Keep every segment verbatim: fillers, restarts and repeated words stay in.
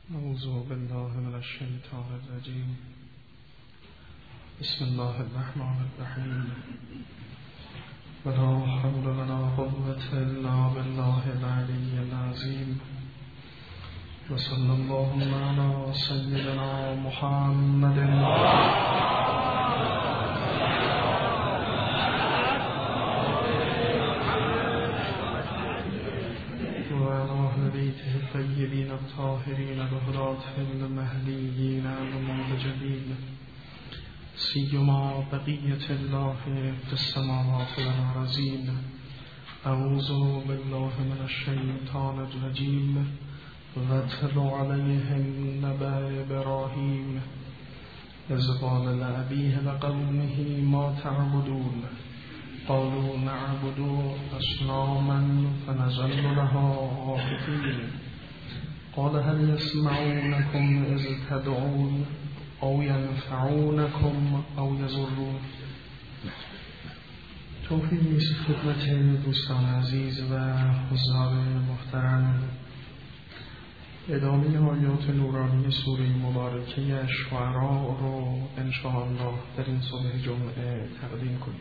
اعوذ بالله من الشیطان الرجیم. بسم الله الرحمن الرحیم. ولا حول ولا قوة الا بالله العلی العظیم. وصلی اللهم علی سیدنا محمد الطيبين الطاهرين بهدات المهديين المنتجبين سيما بقية الله في السماوات والأرضين. أعوذ بالله من الشيطان الرجيم. واتل عليهم نبأ إبراهيم إذ قال لأبيه وقومه ما تعبدون قالوا نعبد أصناما فنظل لها عاكفين قال هل يسمعونكم إذ تدعون أو ينفعونكم أو يضرون. توفیق است خدمت دوستان عزیز و حضار محترم. ادامه آیات نورانی سوره مبارکه شعراء رو انشاءالله در این صبح جمعه تقدیم کنیم.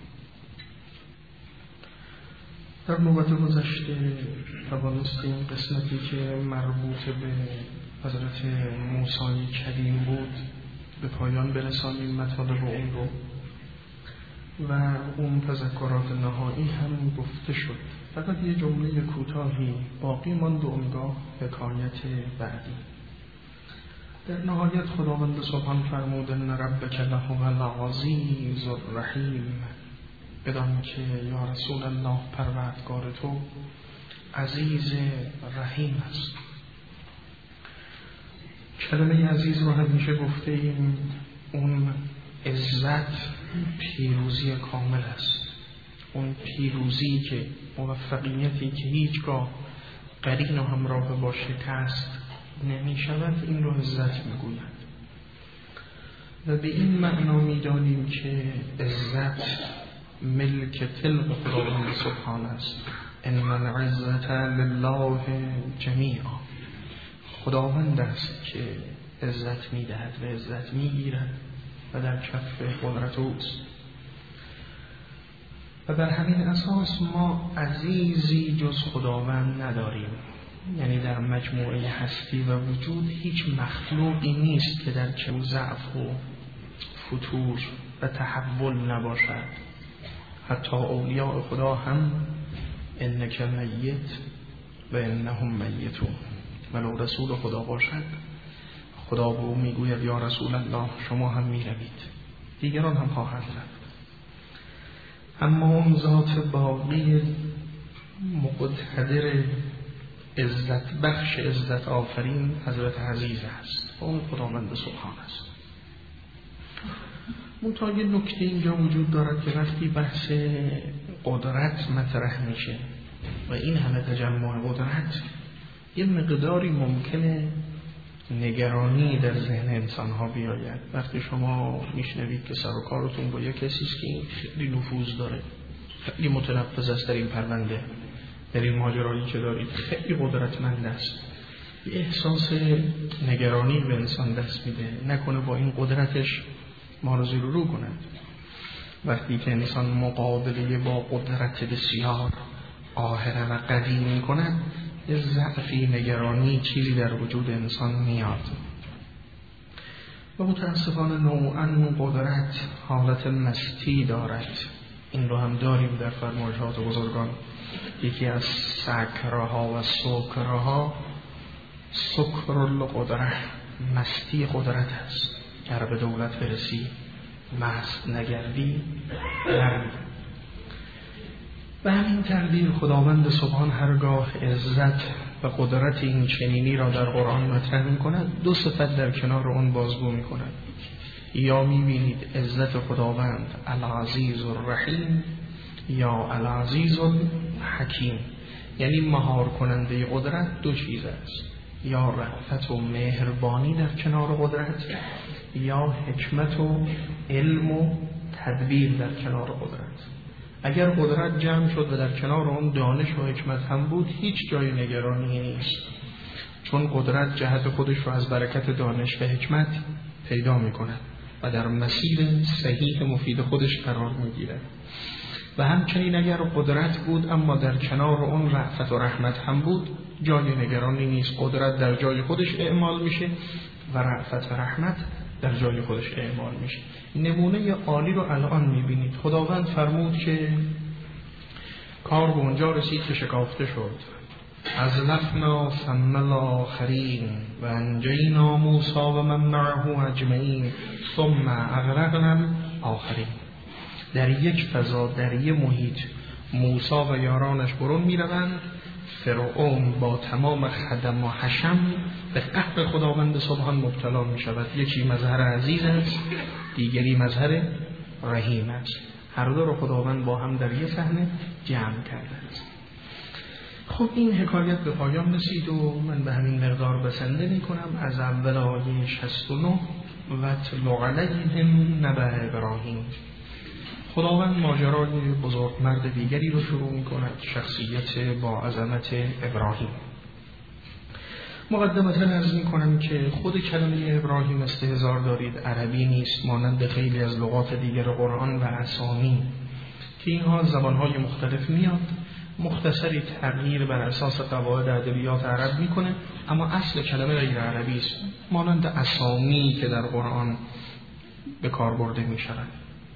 در نوبت گذشته توانستیم قسمتی که مربوط به حضرت موسی کلیم بود به پایان برسانیم مطالب اون رو و اون تذکرات نهایی هم گفته شد. فقط یه جمله کوتاهی باقی ماند، اونگاه حکایت بعدی. در نهایت خداوند سبحان فرمود ان ربک لهو العزیز الرحیم، بدان که یا رسول الله پروردگار تو عزیز رحیم است. کلمه عزیز رو همیشه گفته ایم اون عزت پیروزی کامل است، اون پیروزی که موفقیتی که هیچگاه قرین و همراه با شکست نمی شود، این رو عزت می گوید. و به این معنا می دانیم که عزت ملک تلق خداوند سبحان است. ان العزة لله جمیعا، خداوند است که عزت می دهد و عزت می گیرد و در کف قدرت اوست. و بر همین اساس ما عزیزی جز خداوند نداریم. یعنی در مجموعه هستی و وجود هیچ مخلوقی نیست که در چه ضعف و فتور و تحول نباشد. حتی اولیاء خدا هم انک میت و انهم میتون، ولو رسول خدا باشد خدا به او میگوید یا رسول الله شما هم میروید، دیگران هم خواهند رفت. اما اون ذات باقی مقتدر عزت بخش عزت آفرین حضرت عزیز است و اون خداوند سبحان است. منتها یه نکته اینجا وجود دارد که وقتی بحث قدرت مطرح میشه و این همه تجمع قدرت، یه مقداری ممکنه نگرانی در ذهن انسان ها بیاید. وقتی شما میشنوید که سر و کارتون با یه کسی است که این خیلی نفوذ داره، خیلی متنفذ است در این پرونده، در این ماجرایی که دارید خیلی قدرتمند است، یه احساس نگرانی به انسان دست میده، نکنه با این قدرتش ما رو زیر و رو کند. وقتی که انسان مقابله با قدرت بسیار قاهره و قوی می کند، یه ضعفی، نگرانی، چیزی در وجود انسان میاد. و متاسفانه نوعاً قدرت حالت مستی دارد. این رو هم داریم در فرمایشات بزرگان. یکی از سکرها و سکرها سکر القدرت، مستی قدرت است. گر به دولت برسی مست نگردی نرمی. به همین تقدیر خداوند سبحان هرگاه عزت و قدرت این چنینی را در قرآن مطرح می کند، دو صفت در کنار اون بازگو می کند. یا می بینید عزت خداوند العزیز الرحیم یا العزیز الحکیم، یعنی مهار کننده قدرت دو چیز است، یا رأفت و مهربانی در کنار قدرت یا حکمت و علم و تدبیر در کنار قدرت. اگر قدرت جمع شد و در کنار اون دانش و حکمت هم بود، هیچ جای نگرانی نیست، چون قدرت جهت خودش رو از برکت دانش و حکمت پیدا می‌کند و در مسیر صحیح مفید خودش قرار می‌گیرد. و همچنین اگر قدرت بود اما در کنار اون رأفت و رحمت هم بود، جای نگرانی نیست. قدرت در جای خودش اعمال میشه و رأفت و رحمت در جای خودش اعمال میشه. نمونه عالی رو الان میبینید. خداوند فرمود که کار به اونجا رسید که شکافته شد. ازلفنا ثم الاخرین و انجینا موسی و من معه اجمعین ثم اغرقنا الاخرین. در یک فضا، در یک محیط، موسی و یارانش برون میروند. فرعون با تمام خدم و حشم به قهر خداوند سبحان مبتلا می شود. یکی مظهر عزیز است، دیگری مظهر رحیم است. هر دو رو خداوند با هم در یک صحنه جمع کرده است. خب این حکایت به پایان رسید و من به همین مقدار بسنده می کنم. از اول آیه شصت و نه و تلو علیهم نبأ ابراهیم. خداوند ماجرای بزرگمرد دیگری رو شروع می کند، شخصیت با عظمت ابراهیم. مقدمتا عرض می کنم که خود کلمه ابراهیم استهزار دارید عربی نیست، مانند خیلی از لغات دیگر قرآن و اسامی که اینها زبانهای مختلف میاد، مختصری تغییر بر اساس قواعد ادبیات عرب می کنه، اما اصل کلمه غیر عربی است، مانند اسامی که در قرآن به کار برده می شود.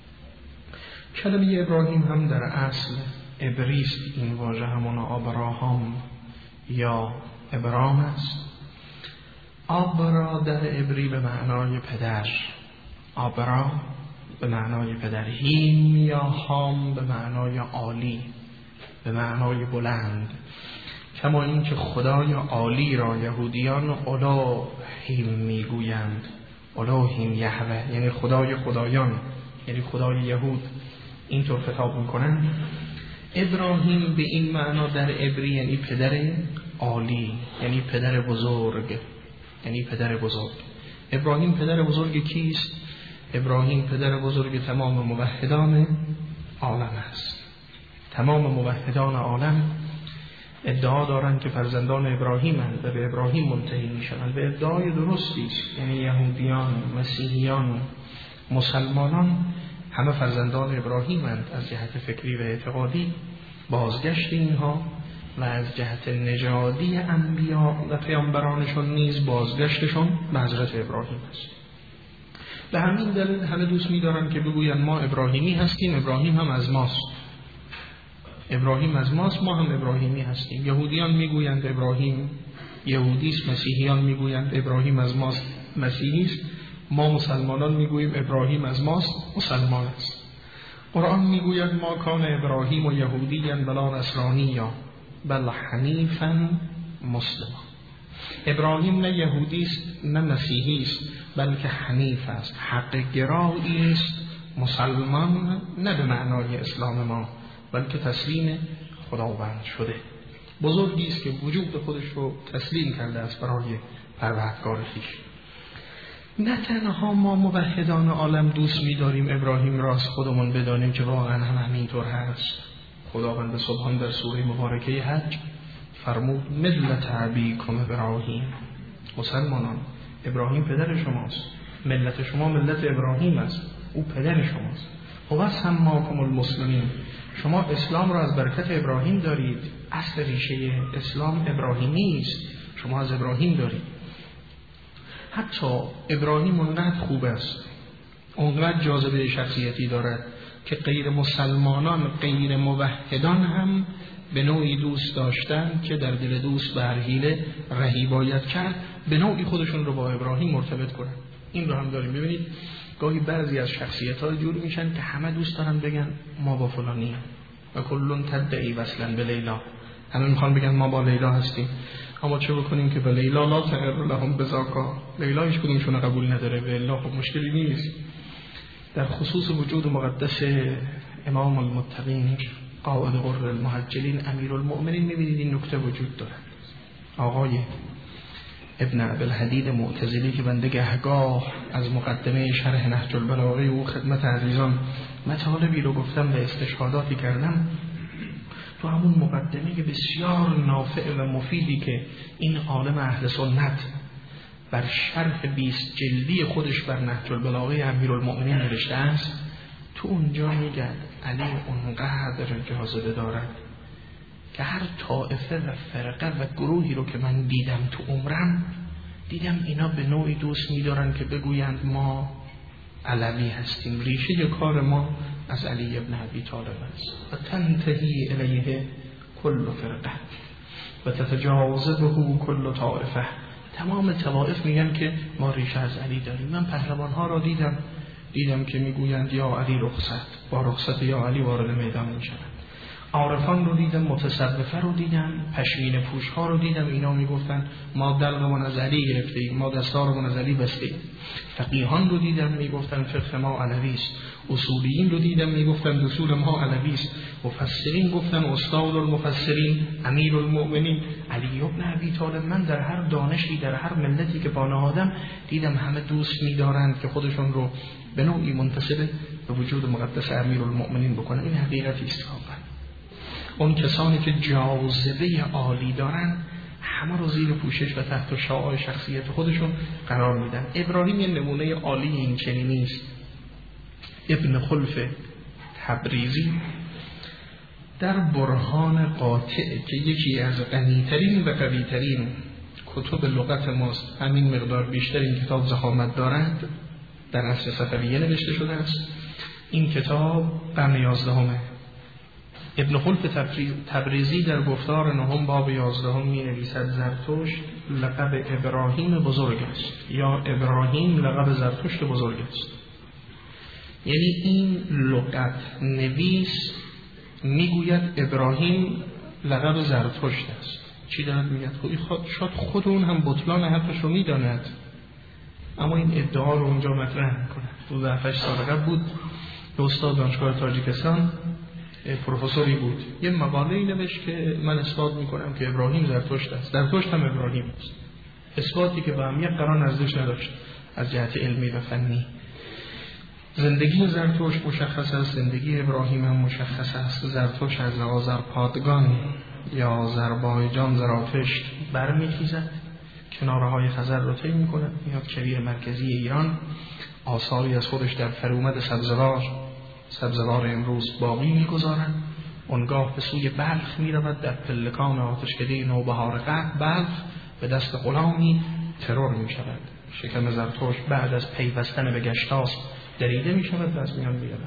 کلمه ابراهیم هم در اصل عبری است. این واژه همون آبراهام یا ابرام است. آبرا در عبری به معنای پدر، آبرا به معنای پدر، هیم یا هام به معنای عالی، به معنای بلند. کما این که خدای عالی را یهودیان الوهیم میگویند، الوهیم یهوه، یعنی خدای خدایان، یعنی خدای یهود، اینطور خطاب میکنن. ابراهیم به این معنا در عبری یعنی پدر عالی، یعنی پدر بزرگ، یعنی پدر بزرگ. ابراهیم پدر بزرگ کیست؟ ابراهیم پدر بزرگ تمام موحدان عالم است. تمام موحدان عالم ادعا دارند که فرزندان ابراهیمند و به ابراهیم منتهی میشوند. به ادعای درستی است، یعنی یهودیان، مسیحیان، مسلمانان همه فرزندان ابراهیمند از جهت فکری و اعتقادی. بازگشت اینها و از جهت نژادی انبیا و پیامبرانشون نیز بازگشتشون به حضرت ابراهیم است. به همین دلیل همه دوست می‌دارن که بگوین ما ابراهیمی هستیم، ابراهیم هم از ماست. ابراهیم از ماست، ما هم ابراهیمی هستیم. یهودیان میگویند ابراهیم یهودی است، مسیحیان میگویند ابراهیم از ماست، مسیحی است. ما مسلمانان میگوییم ابراهیم از ماست، مسلمان است. قرآن میگوید ما کان ابراهیم و یهودیاً بلا نصرانیا بل حنیفاً مسلما. ابراهیم نه یهودی است نه مسیحی است، بلکه حنیف است، حق گرایی است، مسلمان نه به معنای اسلام ما بلکه تسلیم خداوند شده. بزرگی است که وجود خودش رو تسلیم کرده است برای پروردگار خویش. نه تنها ما موحدان عالم دوست می‌داریم ابراهیم را از خودمون بدانیم که واقعا هم همینطور هست. خداوند سبحان در سوره مبارکه حج فرمود ملت ابیکم ابراهیم. مسلمانان، ابراهیم پدر شماست، ملت شما ملت ابراهیم است، او پدر شماست. و سماکم المسلمین، شما اسلام را از برکت ابراهیم دارید. اصل ریشه اسلام ابراهیمی است، شما از ابراهیم دارید. حتی ابراهیم اونقدر خوب است، اونقدر جاذبه شخصیتی دارد که غیر مسلمانان، غیر موحدان هم به نوعی دوست داشتن که در دل دوست به هر حیله رهی باید کرد، به نوعی خودشون رو با ابراهیم مرتبط کنن. این رو هم داریم. ببینید گاهی بعضی از شخصیت‌ها جور میشن که همه دوست دارن بگن ما با فلانی هم و کلون تدعی وصلا به لیلا، همه میخوان بگن ما با لیلا هستیم. اما چه بکنیم که به لیلا لا تقر لهم بذاکا، لیلا هیچ کدومشون قبول نداره، به لیلا خب مشکلی نیست. در خصوص وجود مقدس امام المتقین قائد غر المحجلین امیرالمؤمنین میبینید این نکته وجود داره. آقای ابن ابوالحدید معتزلی که بنده گهگاه از مقدمه شرح نهج البلاغه و خدمت عزیزان مطالبی رو گفتم و استشهاداتی کردم، تو همون مقدمه بسیار نافع و مفیدی که این عالم اهل سنت بر شرح بیست جلدی خودش بر نهج البلاغه امیرالمؤمنین نوشته است، تو اونجا میگه علی اونقدر جاذبه دارد که هر طائفه و فرقه و گروهی رو که من دیدم تو عمرم، دیدم اینا به نوعی دوست می‌دارن که بگویند ما علوی هستیم، ریشه کار ما از علی ابن ابی طالب است. و تنتهی الیه کل فرقه و تتجاوزه کل طائفه. تمام طوائف میگن که ما ریشه از علی داریم. من پهلوان‌ها را دیدم دیدم که میگویند یا علی رخصت، با رخصت یا علی وارد میدان میشن. عارفان رو دیدم، متصوفه رو دیدم، پشمین پوش ها رو دیدم، اینا میگفتن ما دلقمون از علی گرفتیم، ما دستارمون از علی بستیم. فقیهان رو دیدم میگفتن فقه ما علوی است. اصولیین رو دیدم میگفتن اصول ما علوی است. مفسرین گفتن استاد المفسرین امیر المؤمنین علی ابن ابی طالب. من در هر دانشی در هر ملتی که پا نهادم دیدم همه دوست می‌دارند که خودشون رو به نوعی منتسب به وجود مقدس امیرالمؤمنین بکنن. این حقیقتی است. اون کسانی که جاذبه عالی دارن همه رو زیر پوشش و تحت شعاع شخصیت خودشون قرار میدن. ابراهیم یه نمونه عالی این چنینی است. ابن خلف تبریزی در برهان قاطع که یکی از غنیترین و قویترین کتب لغت ماست، همین مقدار بیشتر این کتاب ضخامت دارد، در عصر صفویه نوشته شده است. این کتاب قرن یازدهمه. ابن خلف تبریزی در گفتار نهم باب یازدهم می نویسد زرتشت لقب ابراهیم بزرگ است، یا ابراهیم لقب زرتشت بزرگ است. یعنی این لغت نویس میگوید ابراهیم لقب زرتشت است. چی دارد میگه؟ شاید خود اون هم بطلان حرفش رو میداند، اما این ادعا رو اونجا مطرح میکنه. دو هفتش سال قبل بود به استاد دانشگاه تاجیکستان پروفسوری بود، یه مقاله‌ای نوشت که من اثبات میکنم که ابراهیم زرتشت است، زرتشت هم ابراهیم است. اثباتی که به اهمیت قرار نزدش نداشت از جهت علمی و فنی. زندگی زرتشت مشخص است، زندگی ابراهیم هم مشخص است. زرتشت از آذرپادگان یا آذربایجان زراتشت برمیخیزد، کنارهای خزر رو طی میکند، میاد کویر مرکزی ایران، آثاری از خودش در فرومد سبزوار سبزوار امروز باقی میگذارند. اونگاه به سوی بلخ میرود، در پلکان آتشکده نوبهار قلب بلخ به دست غلامی ترور میشود. شکم زرتشت بعد از پیوستن به گشتاس دریده میشود و از میان میرود.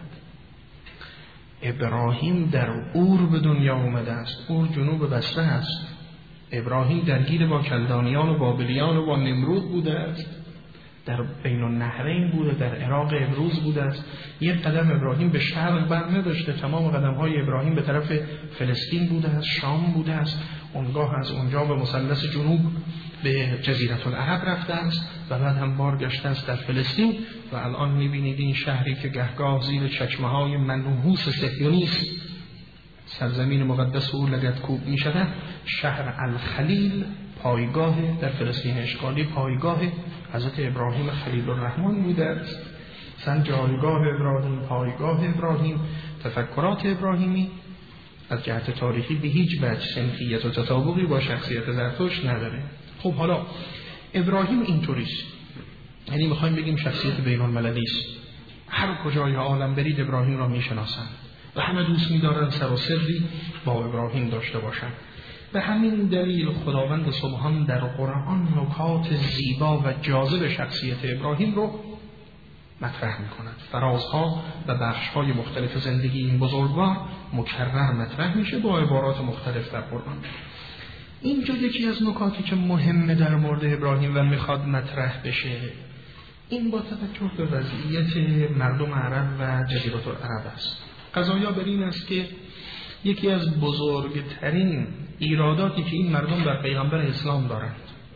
ابراهیم در اور به دنیا اومده است. اور جنوب بصره است. ابراهیم درگیر با کلدانیان و بابلیان و با نمرود بوده است، در بین النهرین بوده، در عراق امروز بوده است. یک قدم ابراهیم به شرق بر نداشته، تمام قدم‌های ابراهیم به طرف فلسطین بوده است، شام بوده است. اونگاه از اونجا به مثلث جنوب به جزیره العرب رفته است و بعد هم بارگشته است در فلسطین و الان می‌بینید این شهری که گهگاه زیر چشمه‌های منحوس صهیونیست سرزمین مقدس او لگدکوب می‌شود، شهر الخلیل پایگاه در فلسطین اشغالی پایگاه حضرت ابراهیم خلیل الرحمن بوده است. سن جایگاه ابراهیم، پایگاه ابراهیم، تفکرات ابراهیمی از جهت تاریخی به هیچ وجه سنخیت و تطابقی با شخصیت زرتشت نداره. خب حالا ابراهیم اینطوریست، یعنی میخوایم بگیم شخصیت بین المللی است. هر کجای عالم برید ابراهیم را میشناسند و همه دوست می‌دارند سر و سری با ابراهیم داشته باشند. به همین دلیل خداوند سبحان در قرآن نکات زیبا و جاذب شخصیت ابراهیم رو مطرح می‌کند. فرازها و بخش‌های مختلف زندگی این بزرگوار مکرر مطرح میشه با عبارات مختلف در قرآن. اینجا یکی از نکاتی که مهمه در مورد ابراهیم و میخواد مطرح بشه، این با توجه به وضعیت مردم عرب و جزیره العرب است. قضایا بر این است که یکی از بزرگترین ایراداتی که این مردم بر پیغمبر اسلام دارند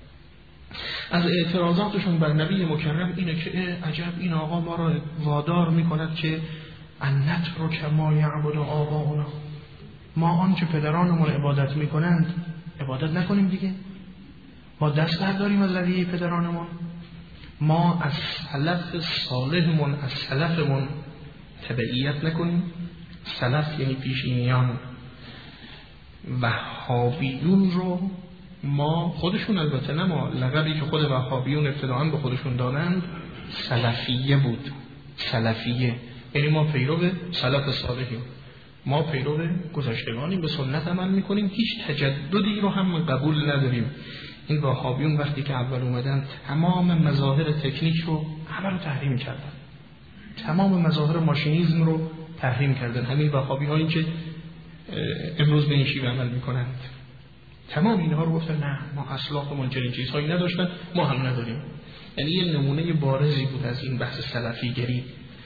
از اعتراضاتشون بر نبی مکرم اینه که عجب این آقا ما را وادار میکند که انت رو کما یعبد آباؤنا، ما آنچه پدرانمون عبادت میکنند عبادت نکنیم دیگه، ما دست برداریم از رویه پدرانمون، ما از سلف صالحمون از سلفمون تبعیت نکنیم. سلف یعنی پیشینیان وهابیون رو ما خودشون، البته نه ما، لقبی که خود وهابیون ابتداعاً به خودشون دادند سلفیه بود. سلفیه یعنی ما پیرو سلف صالحیم، ما پیرو گذشتگانیم، به سنت عمل میکنیم، هیچ تجددی رو هم قبول نداریم. این وهابیون وقتی که اول اومدن تمام مظاهر تکنیک رو همه رو تحریم کردن، تمام مظاهر ماشینیزم رو تحریم کردن. همین وهابی هایی که امروز به این شیوه عمل میکنند تمام اینها رو گفتن نه، ما اسلافمون چنین چیزهایی نداشتن، ما هم نداریم. یعنی یه نمونه بارزی بود از این بحث سلفی گری.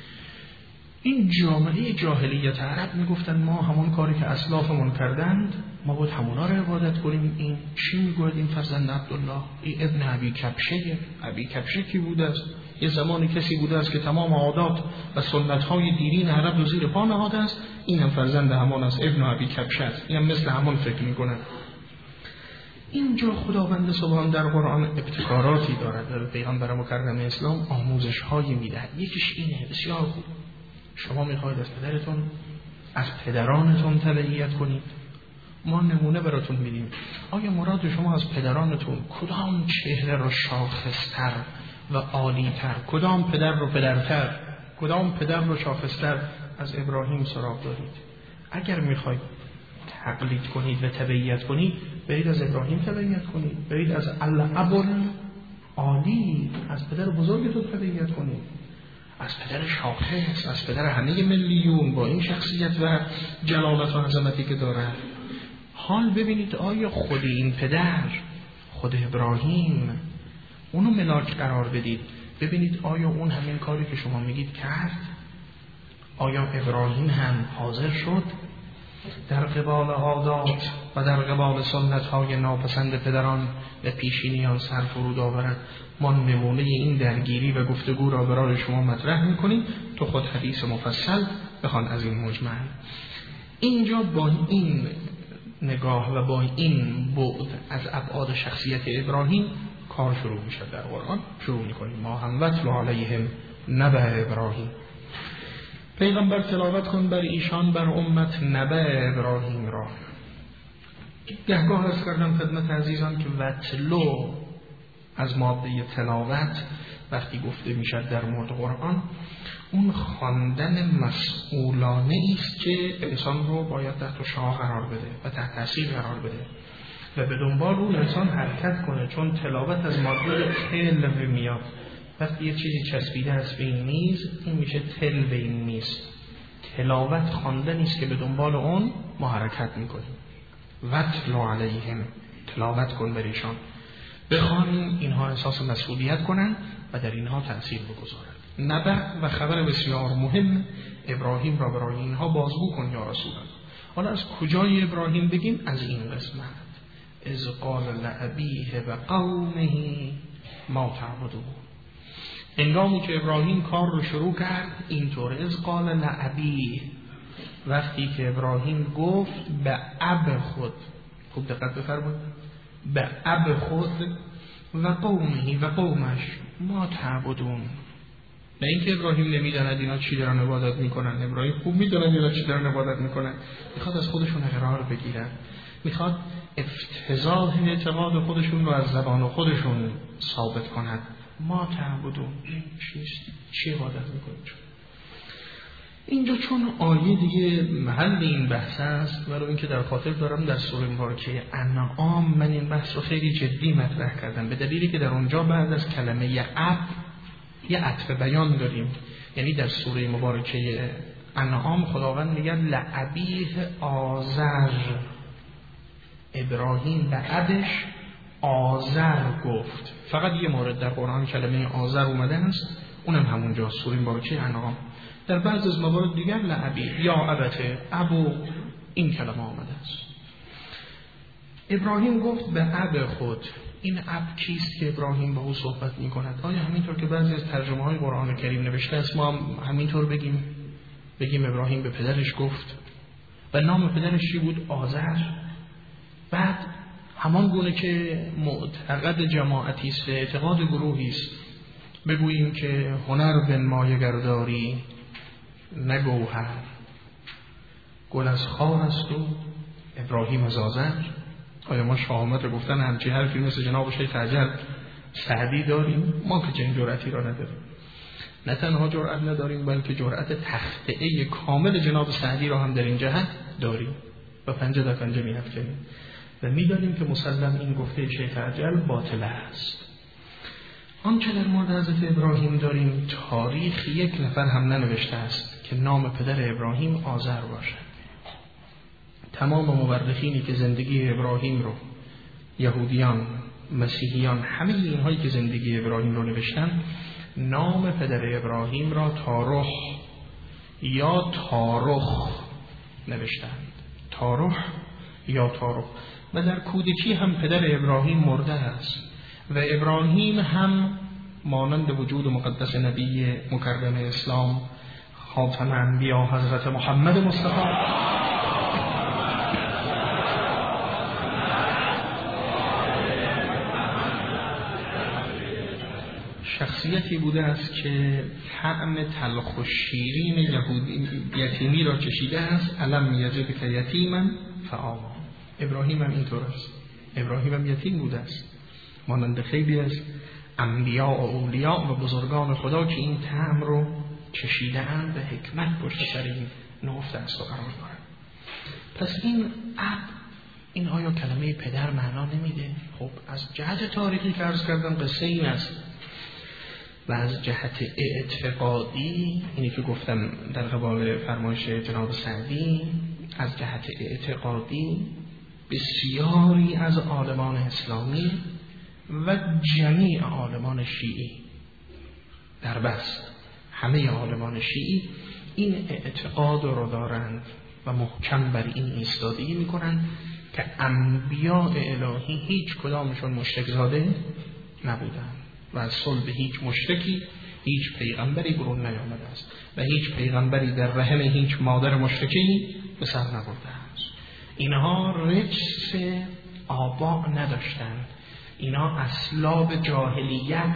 این جامعه جاهلیت عرب میگفتن ما همون کاری که اسلافمون کردند ما باید همونا رو عبادت کنیم. این چی میگوید این فرزند عبدالله؟ این ابن ابی کبشه. ابی کبشه کی بوده است؟ یه زمانی کسی بوده است که تمام عادات و سنت‌های دیرین عرب رو زیر پا نهاده است. این هم فرزند همان است، ابن ابی کبشه است. این هم مثل همون فکر میکنه. اینجا خداوند سبحان در قرآن ابتکاراتی دارد و پیغمبر مکرم اسلام آموزش‌هایی میدهد. یکیش اینه، بسیار خوب. شما میخواید از پدرتون، از پدرانتون تبعیت کنید، ما نمونه براتون میدیم. آیا مراد شما از پدرانتون کدام چهره رو شاخصتر و عالیتر، کدام پدر رو پدرتر، کدام پدر رو شاخصتر از ابراهیم سراغ دارید؟ اگر میخواید تقلید کنید و تبعیت کنید، برید از ابراهیم تبعیت کنید، برید از الابر عالی، از پدر بزرگتون تبعیت کنید، از پدر شاخص، از پدر همه ملیون با این شخصیت و جلالت و عظمتی که داره. حال ببینید آیا خود این پدر، خود ابراهیم، اونو ملاک قرار بدید، ببینید آیا اون همین کاری که شما میگید کرد؟ آیا ابراهیم هم حاضر شد در قبال عادات و در قبال سنت‌های ناپسند پدران و پیشینیان سر فرود آورد؟ ما نمونه این درگیری و گفتگو را برای شما مطرح می‌کنیم، تو خود حدیث مفصل بخوان از این مجمع. اینجا با این نگاه و با این بعد از ابعاد شخصیت ابراهیم کار شروع میشه. در قرآن شروع می‌کنیم ما هم وتل علیهم نبأ ابراهیم. پیغمبر تلاوت کن بر ایشان، بر امت نبأ ابراهیم را. گهگاه از کردم خدمت عزیزان که وتلو از ماده تلاوت وقتی گفته میشد در مورد قرآن، اون خواندن مسئولانه است که انسان رو باید تحت شعاع قرار بده و تحت تاثیر قرار بده و به دنبال اون انسان حرکت کنه، چون تلاوت از ماده تل میاد. وقتی یه چیزی چسبیده است به این میز، این میشه تل به این میز. تلاوت خواندنی است که به دنبال اون ما حرکت میکنیم. وتل علیهم، تلاوت کن بر ایشان، بخوان اینها احساس مسئولیت کنن و در اینها تأثیر بگذارن. نبأ و خبر بسیار مهم ابراهیم را برای اینها بازگو کن یا رسول الله. حالا از کجای ابراهیم بگیم؟ از این قسمت. اذ قال لأبیه و قومه ما تعبدون. هنگامی که ابراهیم کار رو شروع کرد اینطور، اذ قال لأبیه، وقتی که ابراهیم گفت به اب خود، خوب دقت بفرمایید، به اب خود و قومه و قومش ما تعبدون. نه اینکه ابراهیم نمیداند اینا چی دارن عبادت میکنن، ابراهیم خوب میداند اینا چی دارن عبادت میکنن. میخواد از خودشون اقرار بگیرن، میخواد افتضاح اعتقاد خودشون رو از زبان خودشون ثابت کند. ما تعبدون، چیست؟ چی عبادت میکنید؟ اینجا چون آیه دیگه محل این بحث است، برای اینکه در خاطر دارم در سوره مبارکه انعام من این بحث رو خیلی جدی مطرح کردم، به دلیلی که در اونجا بعد از کلمه اب یه عطف بیان داریم. یعنی در سوره مبارکه انعام خداوند میگه لأبیه آزر، ابراهیم به ابش آزر گفت. فقط یه مورد در قرآن کلمه آزر اومده است، اونم همونجا سوره مبارکه انعام. در بعض از موارد دیگر لأبی یا ابته، ابو، این کلمه آمده است. ابراهیم گفت به اب خود. این اب کیست که ابراهیم با او صحبت می کند؟ آیا همینطور که بعضی از ترجمه های قرآن کریم نوشته است ما هم همینطور بگیم بگیم ابراهیم به پدرش گفت و نام پدرش چی بود؟ آزر. بعد همان گونه که معتقد جماعتی است، اعتقاد گروهی است، بگوییم که هنر بن مایه گرداری نگوهر، گل از خار است و ابراهیم از آذر. آیا ما شاه آمد رو گفتن همچین حرفی مثل جناب شیخ اجل سعدی داریم؟ ما که چنین جرأتی را نداریم. نه تنها جرأت نداریم بلکه جرأت تخطئه کامل جناب سعدی را هم در این جهت داریم و پنجه در پنجه می‌افکنیم و می‌دانیم که مسلم این گفته شیخ اجل باطل است. آنچه در مورد حضرت ابراهیم داریم تاریخ یک نفر هم ننوشته است که نام پدر ابراهیم آذر باشد. تمام مورخینی که زندگی ابراهیم رو، یهودیان، مسیحیان، همه اینهایی که زندگی ابراهیم رو نوشتن نام پدر ابراهیم را تارخ یا تارخ نوشتند. تارخ یا تارخ. و در کودکی هم پدر ابراهیم مرده است و ابراهیم هم مانند وجود مقدس نبی مکرم اسلام خاتم انبیا حضرت محمد مصطفی شخصیتی بوده است که طعم تلخ و شیرین یهودی یتیمی را چشیده است. الم یجدک یتیما فآوی. ابراهیم هم اینطور است. ابراهیم هم یتیم بوده است مانند خیلی از انبیا و اولیا و بزرگان خدا که این طعم رو چشیده اند و حکمت پشت سر این نهفته است و قرار دارند. پس این اب، این آیا کلمه پدر معنا نمیده؟ خب از جهت تاریخی که عرض کردم قصه این است و از جهت اعتقادی، اینی که گفتم در قبال فرمایش جناب سعدی، از جهت اعتقادی بسیاری از عالمان اسلامی و جمیع عالمان شیعی در بس همه عالمان شیعی این اعتقاد رو دارند و محکم بر این ایستادگی میکنند که انبیاء الهی هیچ کدامشون مشرک زاده نبودند و از صلب هیچ مشرکی هیچ پیغمبری برون نیامده است و هیچ پیغمبری در رحم هیچ مادر مشرکی به سر نبرده است. اینها رجس آبا نداشتند، اینا اسلاب جاهلیت،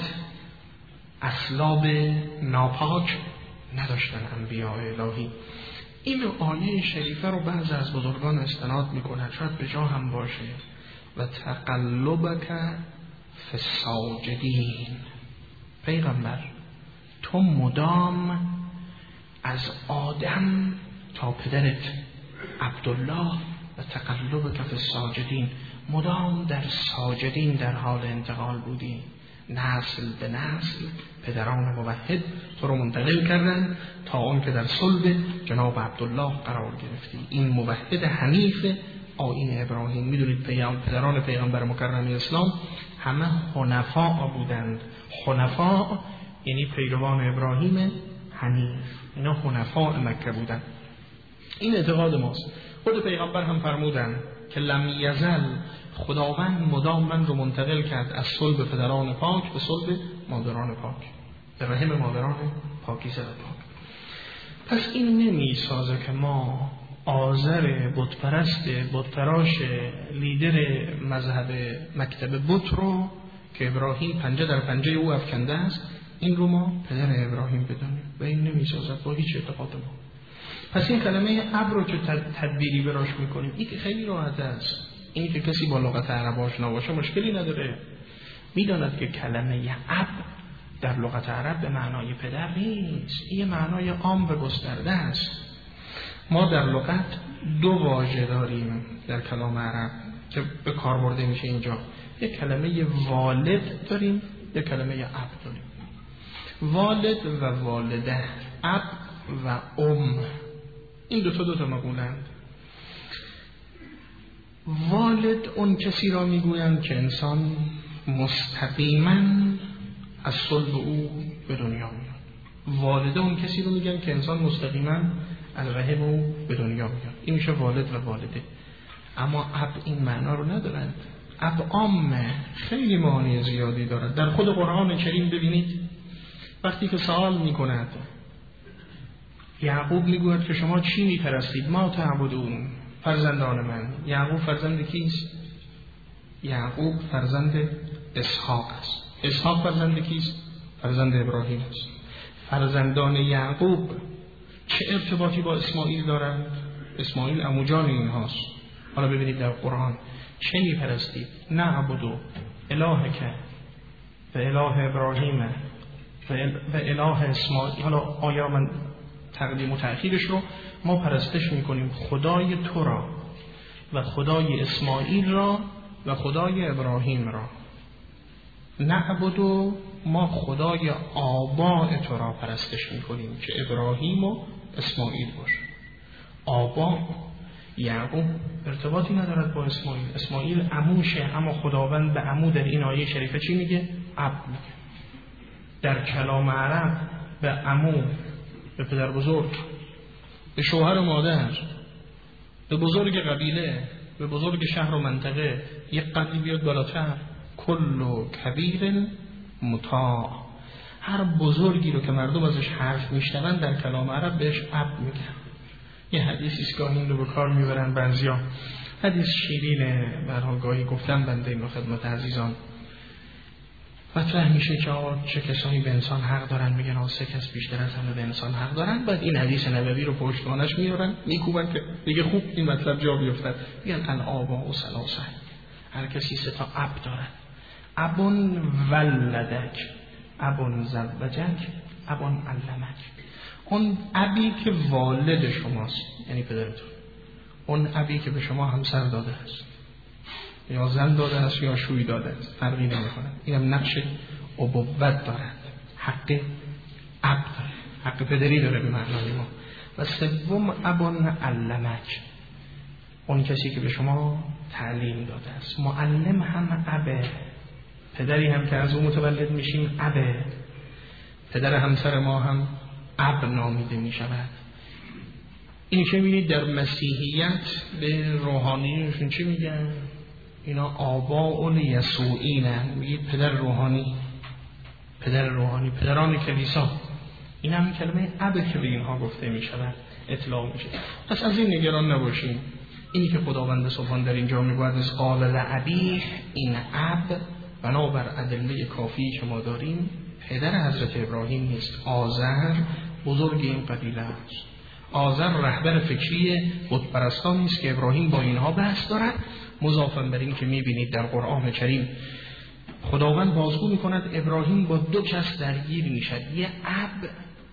اسلاب ناپاک نداشتن انبیاء الهی. این آیه شریفه رو بعض از بزرگان استناد میکنند، شاید به جا هم باشه. و تقلبک فی الساجدین. پیغمبر تو مدام از آدم تا پدرت عبدالله و تقلبک فی الساجدین مدام در ساجدین در حال انتقال بودی. نسل به نسل پدران موحد تو رو منتقل کردن تا اون که در صلب جناب عبدالله قرار گرفتی. این موحد حنیف آیین ابراهیم. میدونید پدران پیغمبر مکرم اسلام همه حنفا بودند. حنفا یعنی پیروان ابراهیم حنیف، اینا حنفا مکه بودند. این اعتقاد ماست. خود پیغمبر هم فرمودند که لم یزل، خداوند مدام من رو منتقل کرد از صلب پدران پاک به صلب مادران پاک، به رحم مادران پاکیزه و پاک. پس این نمی سازه که ما آذر بتپرست بتتراش لیدر مذهب مکتب بت رو که ابراهیم پنجه در پنجه او افکنده است، این رو ما پدر ابراهیم بدانیم و این نمی سازد با هیچ اعتقاد ما. پس این کلمه اب رو چه تدبیری براش میکنیم؟ این که خیلی راحت است. این که کسی با لغت عرب آشنا باشه مشکلی نداره، میداند که کلمه اب در لغت عرب به معنای پدر نیست، این معنای عام و گسترده است. ما در لغت دو واژه داریم در کلام عرب که به کار برده میشه اینجا. یک کلمه والد داریم، یک کلمه اب داریم. والد و والده، اب و ام، این دو تا دو تا مقولند. والد اون کسی را میگویند که انسان مستقیما از صلب او به دنیا میاد. والده اون کسی رو میگن که انسان مستقیما از رحم او به دنیا میاد. این میشه والد و والده. اما اب این معنا رو ندارند. اب عامه، خیلی معانی زیادی دارد. در خود قرآن کریم ببینید وقتی که سوال میکند یعقوب میگوید که شما چی میپرستید؟ ما تعبدون، فرزندان من. یعقوب فرزند کیست؟ یعقوب فرزند اسحاق است. اسحاق فرزند کیست؟ فرزند ابراهیم است. فرزندان یعقوب چه ارتباطی با اسماعیل دارند؟ اسماعیل عموجان اینهاست. حالا ببینید در قرآن چه میپرستید؟ نعبدو الهک و اله ابراهیم و اله اسماعیل. حالا آیا من تقدیم و تأخیرش رو ما پرستش میکنیم خدای تو را و خدای اسماعیل را و خدای ابراهیم را. نعبدو ما خدای آباء تو را پرستش میکنیم که ابراهیم و اسماعیل باشه. آبا یعقوب ارتباطی ندارد با اسماعیل، اسماعیل عموشه، اما خداوند به عمو در این آیه شریفه چی میگه؟ اب میگه. در کلام عرب به عمو، به پدر بزرگ، به شوهر و مادر، به بزرگ قبیله، به بزرگ شهر و منطقه یک قدری بیاد بالاتر، کل کبیر مطاع. هر بزرگی رو که مردم ازش حرف میشنون در کلام عرب بهش اب میگن. یه حدیثی است گاهی این رو به کار میبرن بعضیا، حدیث شیرینه، به هر حال گاهی گفتم بنده اینو خدمت عزیزان. مطرح میشه که چه کسانی به انسان حق دارن، میگن آ سه کس بیشتر از همه به انسان حق دارن، بعد این حدیث نبوی رو پشتوانش میارن میکوبن که دیگه خوب این مطلب جا بیفتد. میگن الآباء ثلاثه، هر کسی سه تا اب دارن. ابون ولدک، ابون زوجک، ابون علمک. اون ابی که والد شماست یعنی پدرتون، اون ابی که به شما همسر داده است یا زن داده است یا شوی داده است، فرقی نمی‌کنه. اینم نقش ابوت دارد، حق اب داره، حق پدری داره به معنای ما. و سوم ابون علمک، اون کسی که به شما تعلیم داده است. معلم هم ابه، پدری هم که از اون متولد میشیم ابه، پدر همسر ما هم اب نامیده می شود. این که می‌بینید در مسیحیت به روحانیشون چی میگن؟ اینا آباء یسوعین، میگید پدر روحانی، پدر روحانی، پدران کلیسا. این هم کلمه اب که به اینها گفته می شود اطلاع میشه. پس از این نگران نباشیم. اینی که خداوند سبحان در اینجا میگوید از قال لعبیه، این اب بنابر ادله کافی که ما داریم پدر حضرت ابراهیم نیست. آزر بزرگ این قبیله است. آزر رهبر فکری بتپرستانی است که ابراهیم با اینها بحث دارد. مضافاً بر این که میبینید در قرآن کریم خداوند بازگو میکند ابراهیم با دو کس درگیر میشد. یه اب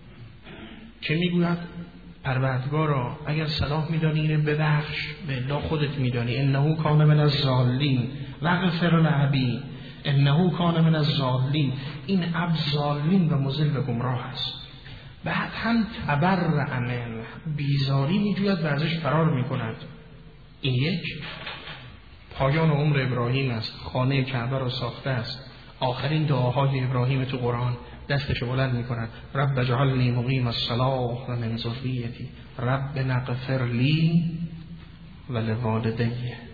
که میگوید پروردگارا اگر صلاح میدانی اینو ببخش، به الله خودت میدانی، انه کان من الضالین واغفر لعبی انه کان من الضالین. این اب ضالین و مضل و گمراه است. بعد هم تبرع منه، بیزاری میجوید و ازش فرار میکند. این یک پایان عمر ابراهیم است، خانه کعبه را ساخته است. آخرین دعاهای ابراهیم تو قرآن دستش بلند میکند، رب اجعلنی مقیم الصلاة و من ذریتی رب اغفر لی و لوالدی.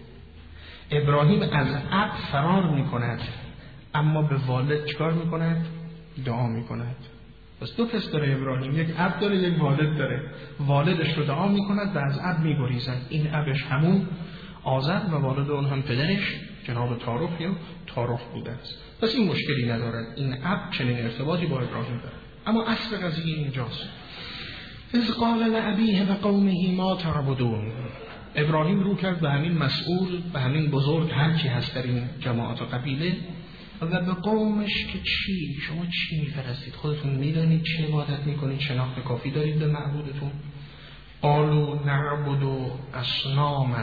ابراهیم از اب فرار میکند اما به والد چکار میکند؟ دعا میکند. پس دو کس داره ابراهیم، یک اب داره یک والد داره. والدش رو دعا میکند و از اب میگریزند. این ابش همون آزر و والد اون هم پدرش جناب تارخ یا تارخ بوده است. پس این مشکلی ندارد، این اب چنین ارتباطی با ابراهیم داره. اما اصل قضیه اینجاست. اذ قال لأبیه و قومه ما تعبدون. ابراهیم رو کرد به همین مسئول، به همین بزرگ، هر کی هست در این جماعت و قبیله، و به قومش که چی؟ شما چی می‌پرستید؟ خودتون می‌دانید چه عبادت می‌کنید؟ شناخت کافی دارید به معبودتون؟ قالوا نعبد اصناما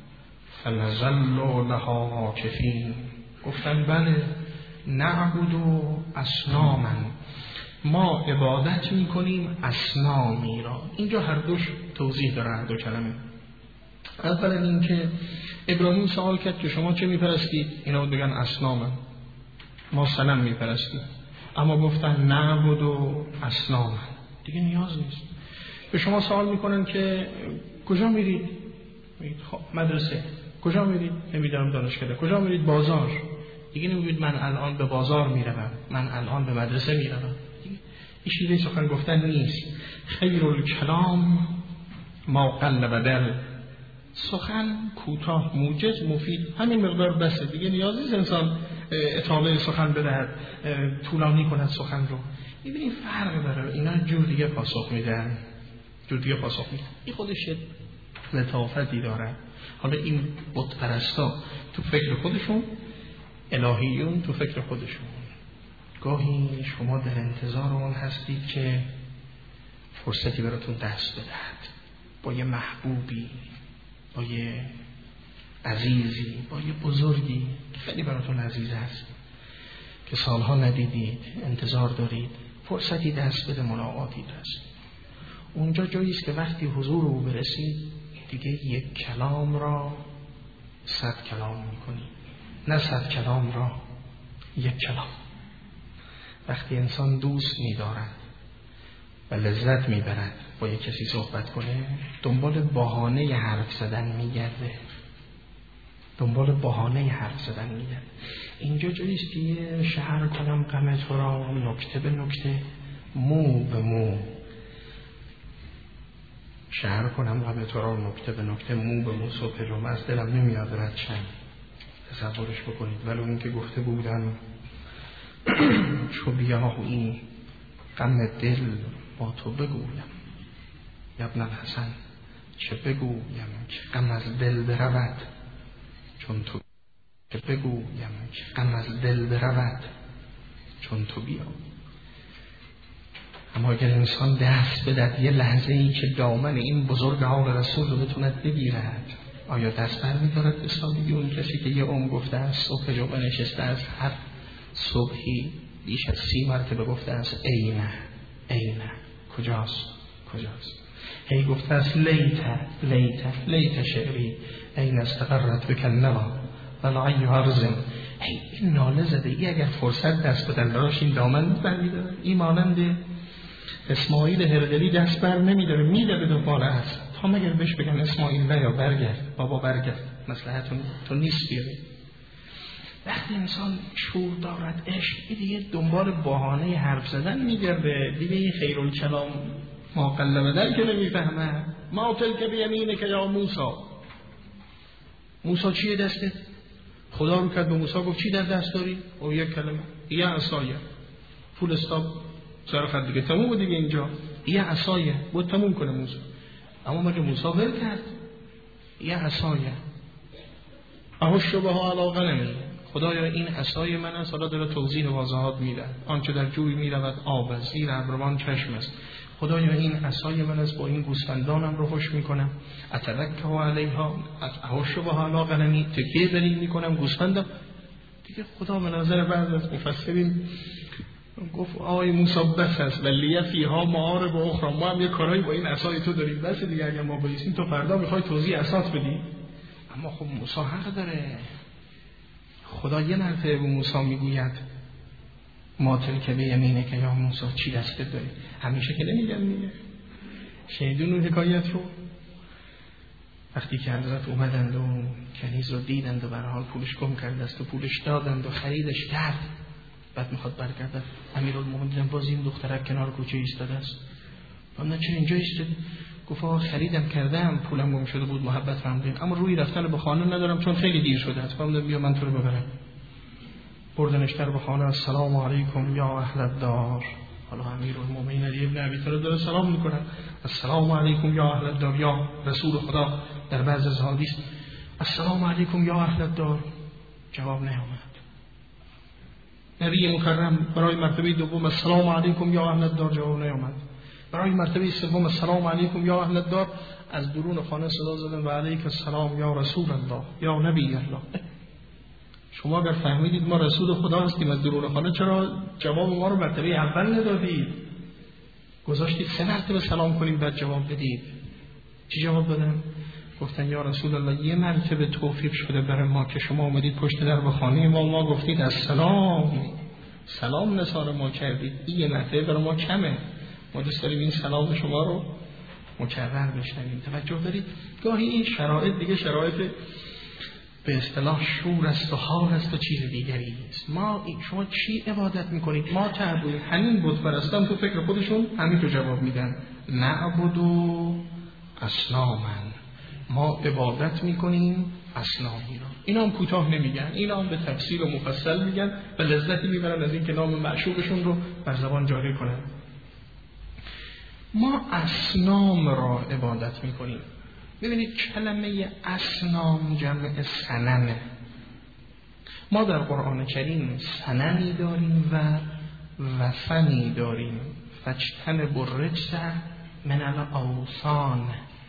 فنظل لها عاکفین. گفتن بله، نعبد اصناما، ما عبادت می‌کنیم اصنامی را. اینجا هر دوش توضیح داره، هر دو کلمه. اولا این که ابراهیم سوال کرد که شما چه می‌پرستید؟ اینا بگن اصناما، ما صنم میپرستیم. اما گفتن نعبد و اصنام، دیگه نیاز نیست. به شما سوال میکنن که کجا میرید؟ میگید خب مدرسه. کجا میرید؟ نمیدونم دانشکده. کجا میرید؟ بازار. دیگه نمیگید من الان به بازار میروم، من الان به مدرسه میروم. این شیوه سخن گفتن نیست. خیر الکلام ما قل و دل. سخن کوتاه، موجز، مفید، همین مقدار بسه. دیگه نیاز نیست انسان اطاله سخن بدهد، طولانی کند سخن رو. ببینید فرق داره. اینا جور دیگه پاسخ میدن، جور دیگه پاسخ میدن. این خودش لطافتی داره. حالا این بت پرستا تو فکر خودشون، الهیون تو فکر خودشون. گاهی شما در انتظار اون هستید که فرصتی براتون دست بدهد، با یه محبوبی، با یه عزیزی، با یه بزرگی خیلی براتون عزیز هست که سالها ندیدید، انتظار دارید فرصتی دست بده، ملاقاتی دست. اونجا جایی است که وقتی حضور او برسید دیگه یک کلام را صد کلام میکنی، نه صد کلام را یک کلام. وقتی انسان دوست می‌دارد و لذت می‌برد با یک کسی صحبت کنه، دنبال بهانه حرف زدن می‌گرده، دنبال بهانه حرف زدن می‌گرده. اینجا جایی است که شعر کنم غم تو را نکته به نکته، مو به مو. شعر کنم غم تو را نکته به نکته، مو به مو. صبح جمعه از دلم نمیاد رد شم. تصورش بکنید. ولو این که گفته بودن چو بیایی غم دل با تو بگویم، ابن الحسن چه بگویم که غم از دل برود چون تو، چه بگویم که غم از دل برود چون تو بیا. اما اگر انسان دست بدهد یه لحظه ای که دامن این بزرگ حال رسول رو بتوند بگیرد، آیا دست بر می‌دارد به سادگی اون کسی که یه عمر گفته است صبح جمعه نشسته است، هر صبحی بیش از سی مرتبه گفته است اینه اینه، کجاست کجاست، هی گفته است لیت لیت لیت شعری این استقرت بک النوا والعی عرضم. هی این ناله زده ای اگر فرصت دست بدن براش این دامن بر می‌دارد. این مانند اسماعیل هرقلی دست بر نمی‌داره، میده به دنبال است تا مگر بهش بگن اسماعیل بیا برگرد، بابا برگرد، مصلحتون تو نیست بیاره. وقتی انسان شعور دارد، عشق، دیگه دنبال بهانه حرف زدن میگرده، دیگه خیرالکلام ما قلب در که نمیفهمه. ما تلک بیمینک یا موسی، موسی چیه دستت؟ خدا رو کرد به موسی گفت چی در دست داری؟ او یک کلمه، یه عصایه، فول استاپ سر خط دیگه تموم دیگه. اینجا یه عصایه بود تموم کنه موسی. اما مگه موسی ول کرد؟ یه عصایه اهوش به ها علاقه نمیده. خدایا این عصای من است. حالا داره توضیح واضحات میده. آنچه در جوی میرود آب است، زیر ابروان چشم است. خدایا این عصای من است، با این گوسفندانم رو خوش میکنم. اتوکل علیها اهوش به ها علاقه نمی تکیه دلیل میکنم گوسفندم دیگه. خدا به نظر بعض از مفسرین گفت آی موسی بس است ولی فیها معارب و اخرى، ما هم یه کارایی با این عصای تو داریم بس دیگه. اگه ما بایستیم تو فردا میخوای توضیح عصات بدی. اما خب موسی حق داره. خدا یه مرتبه به موسی میگوید ما تلک بیمینک یا موسی، چی دستت داری؟ همیشه که نمیگن میگه. شنیدون اون حکایت رو؟ وقتی که حضرت اومدند و کنیز رو دیدند و به هر حال پولش گم کرد است و پولش دادند و خریدش کرد، بعد میخواد برگرده، امیرالمومنین باز این دخترک کنار کوچه ایستاده است. من چه اینجا ایستاد؟ گفت آقا خریدم کردم، پولم گم شده بود، محبت فرمودین، اما روی رفتن به خانه ندارم چون خیلی دیر شده است. فرمودم بیا من تو رو ببرم. بردنش در به خانه. السلام علیکم یا اهل الدار. حالا امیرالمومنین علی ابن ابی طالب داره سلام میکنه. السلام علیکم یا اهل الدار. یا رسول خدا در بعض از حدیث السلام علیکم یا اهل الدار جواب نیامد. نبی مکرم برای مرتبه دوم السلام علیکم یا اهل الدار جواب نیامد. برای مرتبه سوم السلام علیکم یا اهل الدار از درون خانه صدا زدن و علیک السلام یا رسول الله یا نبی الله. شما اگر فهمیدید ما رسول خدا هستیم از درون خانه، چرا جواب ما رو مرتبه اول ندادید؟ گذاشتید سه مرتبه سلام کنیم بعد جواب بدید. چی جواب دادن؟ گفتن یا رسول الله یه مرتبه توفیق شده برای ما که شما اومدید پشت در به خانه ما، ما گفتید السلام، سلام نثار ما کردید. این یه مرتبه برای ما کمه. ما دوست داریم این سلام شما رو مکرر بشنویم. توجه دارید؟ گاهی این شرایط دیگه شرایط به اصطلاح شور است و حال است و چیز دیگری است. ما شما چی عبادت میکنید؟ ما تعبدی همین بت پرستان تو فکر خودشون همین تو جواب میدن نعبدو اصنامن، ما عبادت میکنیم اصنامی را. اینا هم کوتاه نمیگن، اینا هم به تفصیل و مفصل میگن و لذتی میبرن از این که نام معشوقشون رو بر زبان جاری کنن. ما اصنام را عبادت میکنیم. ببینید کلمه اصنام جمع صنمه. ما در قرآن کریم صنمی داریم و وثنی داریم. فاجتنبوا الرجس من الاوثان.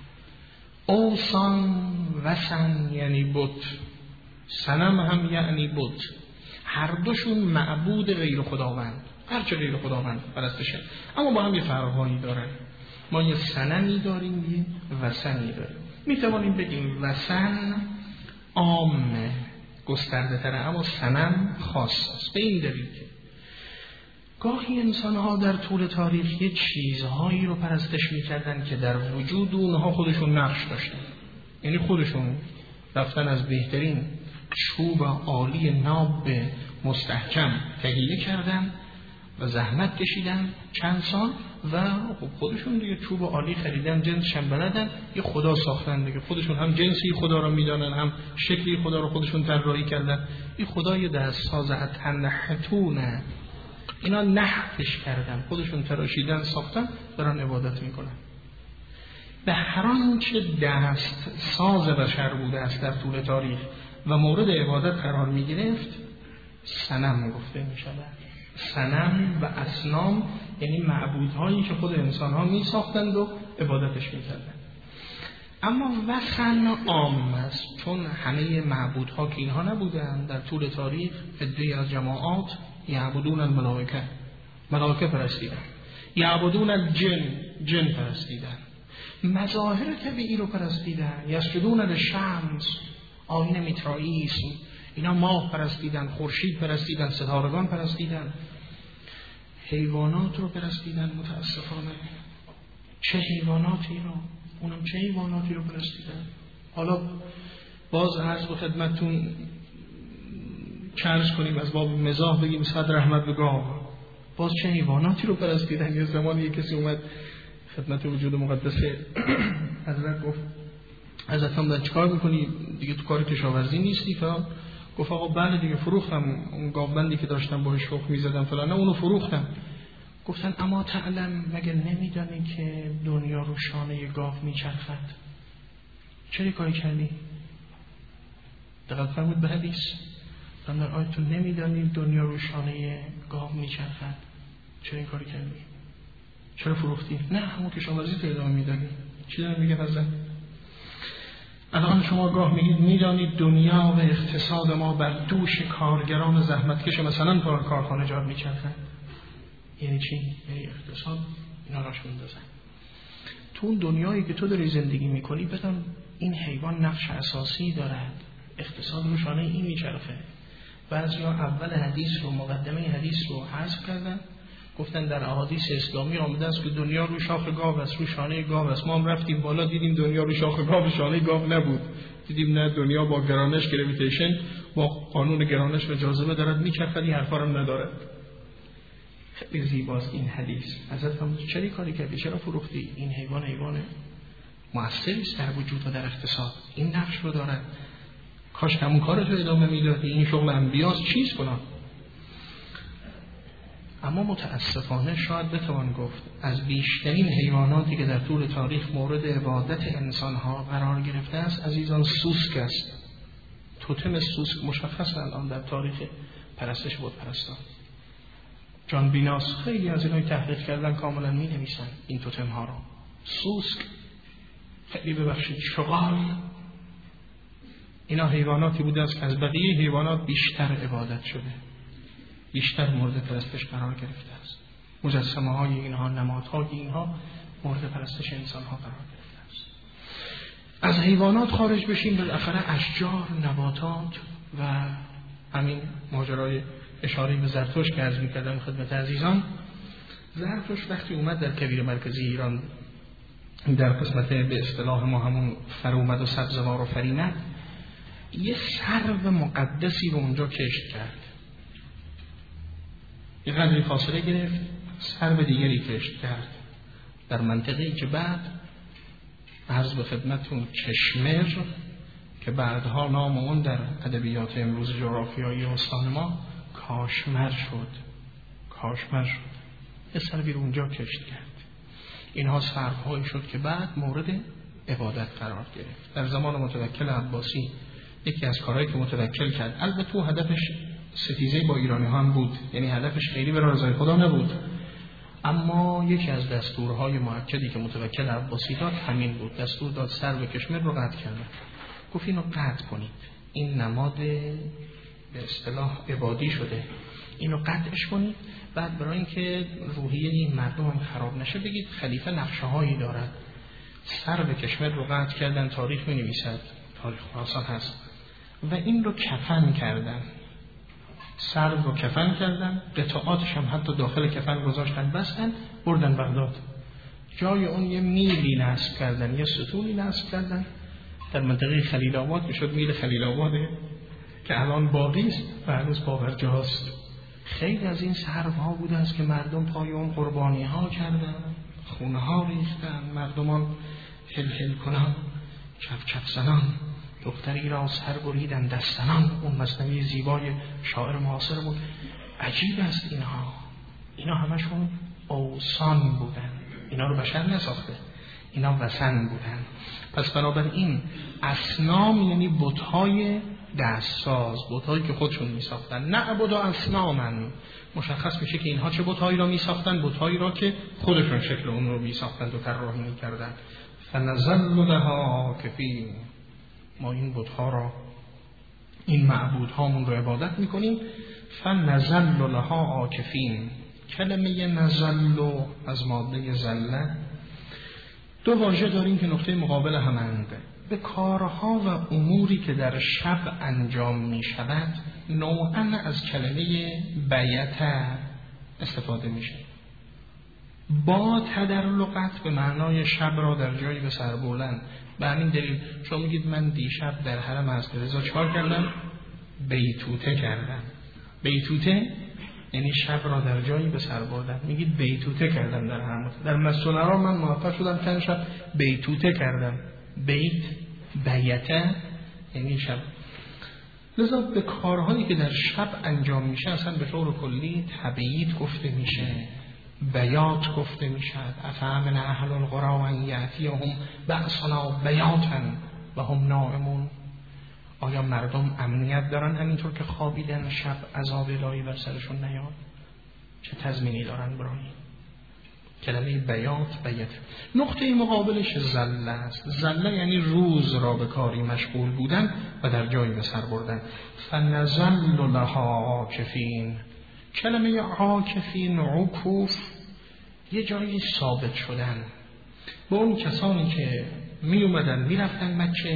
اوثان وثن یعنی بت، صنم هم یعنی بت. هر دوشون معبود غیر خداوند، هر چه غیر خداوند پرستشه، اما با هم یه فرقایی دارن. ما یه صنمی داریم، یه وثنی داریم. می توانیم بگیم وثن عامه، گسترده تره، اما صنم خاص است. به این دلیل که گاهی انسان‌ها در طول تاریخ یه چیزهایی رو پرستش می‌کردن که در وجود اونها خودشون نقش داشتن. یعنی خودشون رفتن از بهترین چوب عالی ناب مستحکم تهیه کردن و زحمت کشیدن چند سال و خودشون دیگه چوب عالی خریدن، جنسش هم بلدن، یه خدا ساختن دیگه. خودشون هم جنسی خدا رو میدانن، هم شکلی خدا رو خودشون طراحی کردن. این خدای دستساز اتنحتونه، اینا نحتش کردن، خودشون تراشیدن، ساختن، دارن عبادت میکنن. به هر آنچه دست ساز بشر بوده است در طول تاریخ و مورد عبادت قرار میگرفت صنم گفته میشود. صنم و اصنام یعنی معبودهایی که خود انسانها می ساختند و عبادتش میکردند. اما وثن عام است، چون همه معبودها که اینها نبودند در طول تاریخ، عده‌ای از جماعات یعبدون الملائکه، ملائکه پرستیدن، یعبدون الجن، جن پرستیدن، مظاهر طبیعی رو پرستیدن، یسجدون للشمس، آیین میترائیس، اینا ماه پرستیدن، خورشید پرستیدن، ستارگان پرستیدن، حیوانات رو پرستیدن. متاسفانه چه حیواناتی رو، اونم چه حیواناتی رو پرستیدن. حالا باز عرض به خدمتتون چرز کنیم، از باب مزاح بگیم صد رحمت به گاو، باز چه حیواناتی رو پرستیدن. یه زمانی کسی اومد خدمت وجود مقدس حضرت گفت حضرت هم داری چیکار میکنی دیگه، تو کار کشاورزی نیستی فلان؟ گفت آقا بله دیگه فروختم اون گاوبندی که داشتم باهاش شخم میزدم فلان، نه اونو فروختم. گفتن اما تعلم، مگه نمیدانی که دنیا رو شانه گاو میچرخد؟ چرا کاری کردی؟ دقت فرمود به حدیث در آیه، تو نمیدانی دنیا رو شانه گاو میچرخد، چرا این کاری کردی؟ چرا فروختی؟ نه همون کشاورزی تو ادامه میدادی. چی داره میگه حضرت؟ الان شما گاه میگید میدانید دنیا و اقتصاد ما بر دوش کارگران زحمتکش مثلا پر کارخانه جار میچرخه. یعنی چی؟ یعنی اقتصاد اینا راش میندازن. تو اون دنیایی که تو داری زندگی میکنی بدان این حیوان نقش اساسی دارد، اقتصاد رو شانه این میچرخه. بعضیا اول حدیث رو، مقدمه حدیث رو حذف کردن، گفتن در احادیث اسلامی آمده است که دنیا رو شاخ گاو است، رو شانه گاو است. ما هم رفتیم بالا دیدیم دنیا رو شاخ گاو، شانه گاو نبود. دیدیم نه، دنیا با گرانش، گراویتیشن، با قانون گرانش و جاذبه دارد میچرخد. این حرفا رو نداره. خیلی زیباست این حدیث. حضرت هم چرا کاری کردی؟ چرا فروختی؟ این حیوان حیوان مؤثری است در وجود و در اقتصاد، این نقش رو داره. کاش همون کارو ادامه میدادی، این شغل انبیاست، چیز کنن. اما متاسفانه شاید بتوان گفت از بیشترین حیواناتی که در طول تاریخ مورد عبادت انسانها قرار گرفته است عزیزان سوسک است. توتم سوسک مشخص الان در تاریخ پرستش بود پرستان. جان بیناس خیلی از اینای تحقیق کردن کاملا می نویسن این توتم ها رو. سوسک، خیلی ببخشید شغال، اینا حیواناتی بوده است که از بقیه حیوانات بیشتر عبادت شده، بیشتر مورد پرستش قرار گرفته است. مجسمه های اینها، نمادهای اینها مورد پرستش انسان ها قرار گرفته است. از حیوانات خارج بشیم، بالاخره اشجار، نباتات و همین ماجرای اشاره به زرتشت که عرض می‌کردم خدمت عزیزان. زرتشت وقتی اومد در کویر مرکزی ایران، در قسمت به اصطلاح ما همون فرومد و سبزوار و فرینت، یه سرو مقدسی رو اونجا کشت کرد. یه قدری فاصله گرفت، سرو دیگری کشت کرد در منطقه‌ای که بعد عرض به خدمتون کشمر، که بعدها نام اون در ادبیات امروز جغرافیایی استان ما کاشمر شد. کاشمر شد. یه سروی رو اونجا کشت کرد. اینها سروهایی شد که بعد مورد عبادت قرار گرفت. در زمان متوکل عباسی یکی از کارهایی که متوکل کرد، البته تو هدفش ستیزه با ایرانی ها هم بود، یعنی هدفش خیلی برای رضای خدا نبود، اما یکی از دستورهای مؤکدی که متوکل عباسی داد همین بود. دستور داد سر و کشمر رو قطع کردن. گفت اینو قطع کنید، این نماد به اصطلاح عبادی شده، اینو قطعش کنید. بعد برای اینکه روحیه این مردم هم خراب نشه بگید خلیفه نقشه هایی دارد. سر و کشمر رو قطع کردن، تاریخ می نویسد، تاریخ خراسان هست، و این رو کفن کردن، سر رو کفن کردن، قطعاتش هم حتی داخل کفن گذاشتن، بستن، بردن بغداد. جای اون یه میلی نصب کردن، یه ستونی نصب کردن در منطقه خلیل آباد که شد میل خلیل آباده که الان باقی است و هنوز باورجاست. خیلی از این سرها بوده است که مردم پای اون قربانی ها کردن، خونه ها ریختن، مردمان هل هل کنن، کف کف زنان، دختری را سر بریدن دستنان. اون مثنوی زیبای شاعر معاصر بود. عجیب است اینها، اینا همشون اوثان بودن، اینا رو بشر نساخته، اینا وثن بودن. پس بنابراین اصنام یعنی بت‌های دستساز، بت‌هایی که خودشون می‌ساختن. نعبد اصنامن، مشخص میشه که اینها چه بت‌هایی را می‌ساختن، بت‌هایی را که خودشون شکل اون رو می‌ساختند و طراحی می‌کردند. فنظل لها عاکفین، ما این بت‌ها را، این معبودهامون رو عبادت می‌کنیم. فنظل لها عاکفین، کلمه نظل از ماده زله دو واژه داریم که نقطه مقابل همند. به کارها و اموری که در شب انجام می شود نوعاً از کلمه بیت استفاده میشه. با در لغت به معنای شب را در جایی به سر بردن. به همین دلیل شما میگید من دیشب در حرم حضرت رضا چکار کردم؟ بیتوته کردم. بیتوته یعنی شب را در جایی به سر بردن. میگید بیتوته کردم در حرم. در مسجد الحرام من موفق شدم چند شب بیتوته کردم. بیت بیته یعنی شب. لذا به کارهایی که در شب انجام میشه اصلا به طور کلی تبییت گفته میشه، بیات گفته میشد. افامن اهل القری ان یاتیهم بأسنا بیاتا و هم نائمون. آیا مردم امنیت دارن همینطور که خوابیدن شب عذاب الهی بر سرشون نیاد؟ چه تضمینی دارن برای این؟ کلمه بیات بیت. نقطه مقابلش زله است. زله یعنی روز را به کاری مشغول بودن و در جایی به سر بردن. فنظل لها عاکفین، کلمه عاکفین عکوف یه جایی ثابت شدن. با اون کسانی که می اومدن می رفتن مکه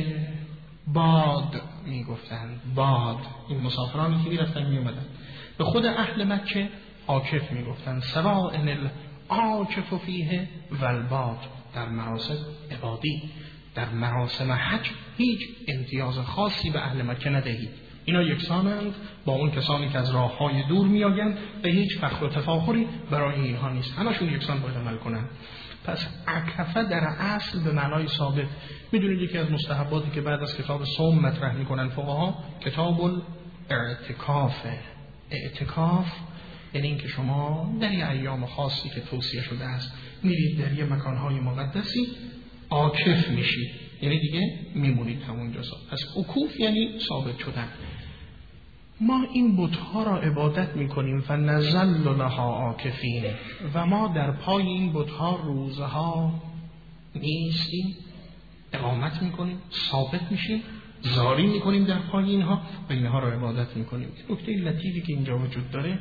باد می گفتن، باد. این مسافرانی که می رفتن می اومدن به خود اهل مکه عاکف می گفتن. سواء عاکف فیه والباد. در مراسم عبادی، در مراسم حج هیچ امتیاز خاصی به اهل مکه ندهید. اینا یکسانند با اون کسانی که از راههای دور می آیند و هیچ فخر و تفاخری برای اینها نیست، همشون یکسان باید عمل کنند. پس عکفه در اصل به معنای ثابت. میدونید یکی از مستحباتی که بعد از کتاب صوم مطرح میکنن فقها کتاب الاعتکاف. اعتکاف یعنی این که شما در یه ایام خاصی که توصیه شده است میرید در یه مکانهای مقدسی عاکف میشید، یعنی دیگه میمونید همونجا. پس عکوف یعنی ثابت شدن. ما این بت‌ها را عبادت میکنیم فنظل لها عاکفین، و ما در پای این بت‌ها روزها نیستیم، اقامت میکنیم، ثابت میشیم، زاری میکنیم در پای اینها و اینها را عبادت میکنیم. نکته لطیفی که اینجا وجود داره،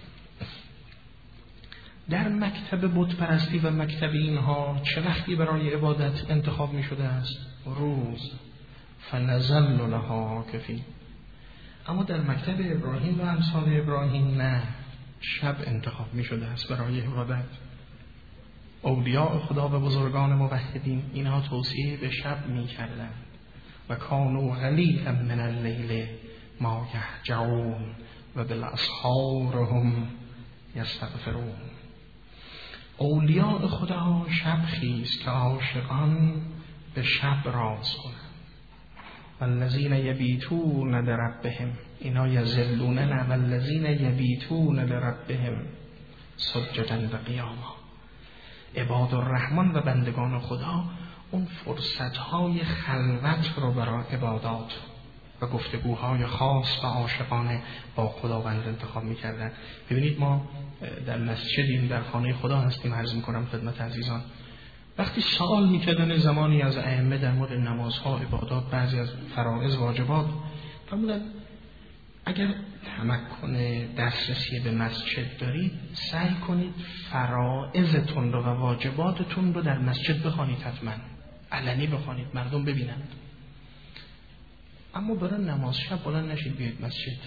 در مکتب بت پرستی و مکتب اینها چه وقتی برای عبادت انتخاب می شده است؟ روز. فنظل لها عاکفین. اما در مکتب ابراهیم و امثال ابراهیم نه، شب انتخاب می شده است برای عبادت. اولیاء خدا و بزرگان موحدین اینها توصیه به شب می کردن. و کانوا قلیلا من اللیل ما یهجعون و بالاسحار هم یستغفرون. اولیاء خدا شب خیز که عاشقان به شب راز کنند. والذین یبیتون لربهم، اینا یذلون، نه والذین یبیتون لربهم سجدا و قیاما. عباد الرحمن و بندگان خدا اون فرصت‌های خلوت رو برای عبادات و گفتگوهای خاص و عاشقانه با خداوند انتخاب می‌کردن. ببینید ما در مسجدیم، در خانه خدا هستیم، عرض می‌کنم خدمت عزیزان، وقتی سوال می‌کردن زمانی از ائمه در مورد نمازها، عبادات، بعضی از فرائض، واجبات، فرمودن اگر تمکن دسترسی به مسجد دارید سعی کنید فرائضتون رو و واجباتتون رو در مسجد بخوانید، حتما علنی بخوانید، مردم ببینند. اما برای نماز شب بلند نشید بیاید مسجد.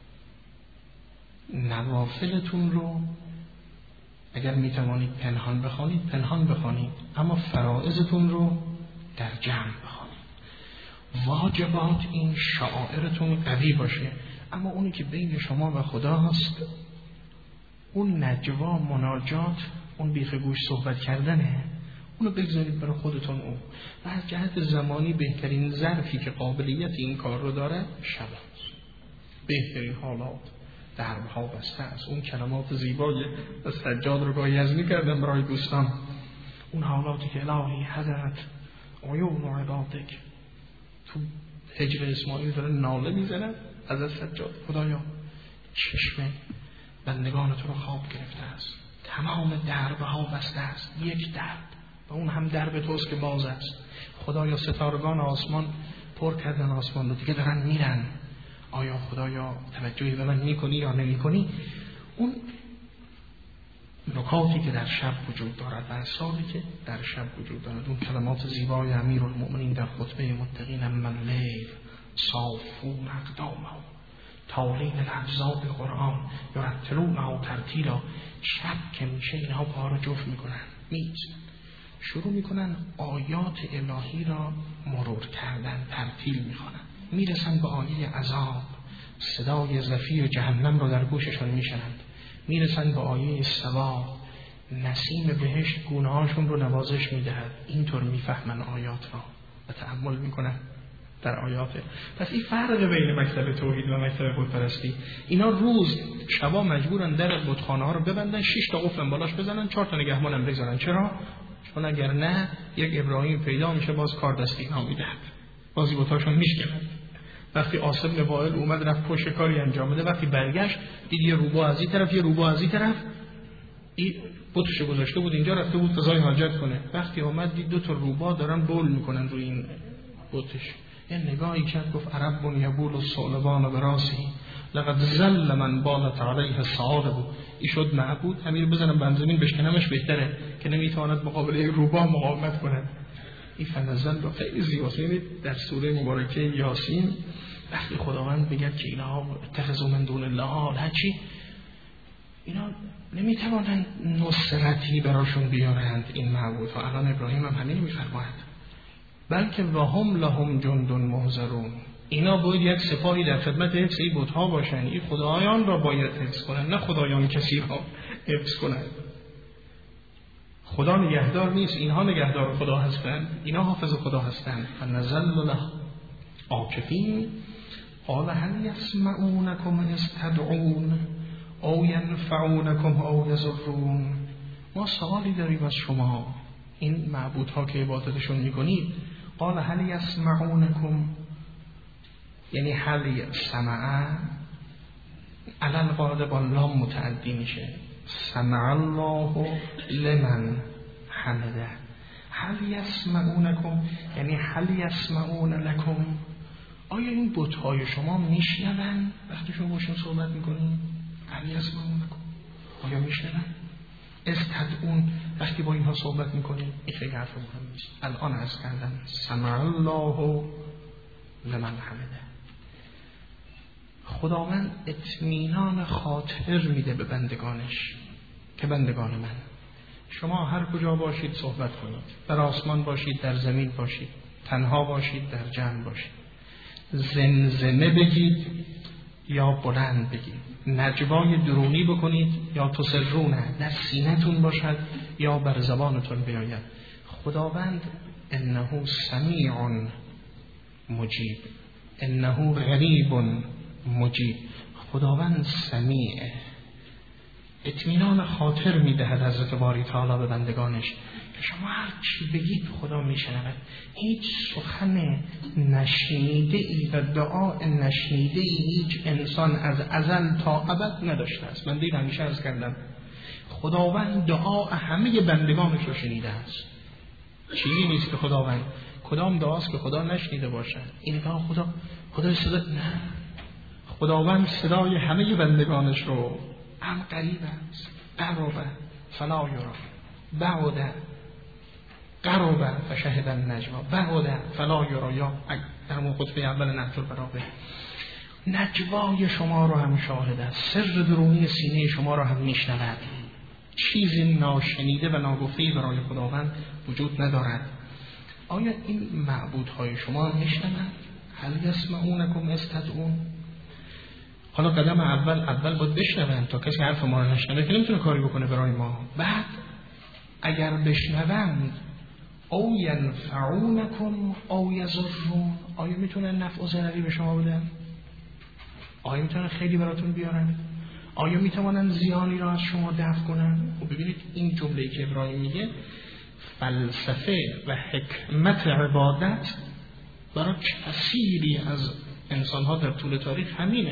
نوافلتون رو اگر میتوانید پنهان بخوانید پنهان بخوانید، اما فرائضتون رو در جمع بخوانید. واجبات این شعائرتون قوی باشه، اما اونی که بین شما و خدا هست، اون نجوا، مناجات، اون بیخ گوش صحبت کردنه، اونو بگذارید برای خودتون. اون و از جهت زمانی بهترین ظرفی که قابلیت این کار رو داره شب است. بهترین حالات دربها بسته است. اون کلمات زیبای سجاد رو گاهی از میکردم برای دوستان، اون حالاتی که الهی حضرت عیون و عبادک، تو هجر اسماعیل داره ناله میزنه از سجاد، خدایا چشم بندگان تو رو خواب گرفته است، تمام دربها بسته است، یک درب و اون هم درب توست که باز است. خدایا ستارگان آسمان پر کردن آسمان رو، دیگه دارن میرن، آیا خدایا توجهی به من میکنی یا نمیکنی؟ اون نکاتی که در شب وجود دارد و اسراری که در شب وجود دارد، اون کلمات زیبای امیرالمؤمنین در خطبه متقین من لیل صافون اقدامهم تالین الابزاب قرآن یرتلونه ترتیلا. شب که میشه اینها پا رو جفت میکنن، میزن شروع میکنن آیات الهی را مرور کردن، ترتیل میخوانن، میرسن به آیه عذاب، صدای زفیر جهنم رو در گوششون میشنند، میرسن به آیه ثواب، نسیم بهشت گونه هاشون رو نوازش میدهد. اینطور میفهمن آیات را و تأمل میکنن در آیات. پس این فرق بین مکتب توحید و مکتب بتپرستی. اینا روز شبا مجبورن در بتخانه ها رو ببندن، شش تا قفل بالاش بزنن، چهار تا نگهبان هم بگذارن. چرا؟ چون اگر نه یک ابراهیم پیدا میشه باز کار دستی اینا میدهد، بازی بتاشون میشکنند. وقتی عاصم بن وائل اومد رفت پشت کاری انجام بده، وقتی برگشت دید یه روبا از این طرف یه روبا از این طرف، این بتش گذاشته بود اینجا، رفته بود قضای حاجت کنه. وقتی اومد دید دو تا روبا دارن بول میکنن روی این بتش، یه نگاهی کرد گفت عرب یبول الصلبان براسی لقد ذل من بالت علیه الصعاب. بود این شد معبود، همین بزنم به زمین بشکنمش بهتره که نمیتواند مقابل یک روبا مقاومت کنه. این فنزل رو خیلی زیباست. می‌بینید در سوره مبارکه یاسین وقتی خداوند میگه که اینا اتخذوا من دون الله هرچی، اینا نمیتوانند نصرتی براشون بیارند این معبود. و الان ابراهیم هم همین میفرماید، بلکه وهم لهم جند محضرون، اینا باید یک سپاهی در خدمت حفظ این بت‌ها باشن. این خدایان را باید حفظ کنن، نه خدایان کسی را حفظ کنن. خدا نگهدار نیست، اینها نگهدار خدا هستند، اینا حافظ خدا هستند. فنزل له عاکفین قال هل یسمعونکم اذ تدعون او ینفعونکم او یضرون. ما سوالی داریم از شما، این معبودها که عبادتشون میکنید. قال هل یسمعونکم، یعنی هل سمع علل قاعده با لام متعدی میشه، سمع الله لمن حمده. هل یسمعونکم یعنی هل یسمعون لکم، آیا این بت‌های شما میشنون وقتی شما باشون صحبت میکنید؟ هل یسمعونکم، آیا میشنون؟ استدعون وقتی با اینها صحبت میکنید؟ این خیلی حرف مهم نیست. الان عرض کردم سمع الله لمن حمده. خداوند اطمینان خاطر میده به بندگانش که بندگان من، شما هر کجا باشید صحبت کنید، در آسمان باشید، در زمین باشید، تنها باشید، در جمع باشید، زمزمه بگید یا بلند بگید، نجوای درونی بکنید یا تسرونه، در سینه‌تون باشد یا بر زبانتون بیاید. خداوند انه سمیع مجیب، انه قریب مجیب. خداوند سمیعه، اطمینان خاطر میدهد حضرت باری تعالی به بندگانش که شما هر چی بگید خدا میشنود. هیچ سخن نشنیده ای و دعا نشنیده ای هیچ انسان از ازل تا ابد نداشته است. من دیگه همیشه عرض کردم خداوند دعا همه بندگانش رو شنیده است. چیزی نیست که خداوند کدام دعاست که خدا نشنیده باشد. این که خدا خدا صدا نه، خداوند صدای همه بندگانش رو هم قریب است. قربه فلا یرا، بعده قربه فشهد النجوا، بعده فلا یرا. یا در مون خطبه اول نهج البلاغه نجوای شما رو هم شاهد است، سر درونی سینه شما رو هم میشنود. چیزی ناشنیده و ناگفته‌ای برای خداوند وجود ندارد. آیا این معبودهای شما هم میشنوند؟ هل یسمعونکم استدعون؟ حالا قدم اول اول باید بشنوند. تا کسی حرف ما رو نشنوه که نمیتونه کاری بکنه برای ما. بعد اگر بشنوند او ینفعونکم او یضرون، آیا میتونن نفع و ضرری به شما بدن؟ آیا میتونن خیلی براتون بیارن؟ آیا میتوانن زیانی را از شما دفع کنن؟ و ببینید این جمله‌ای که ابراهیم میگه فلسفه و حکمت عبادت برای کثیری از انسان‌ها در طول تاریخ همینه.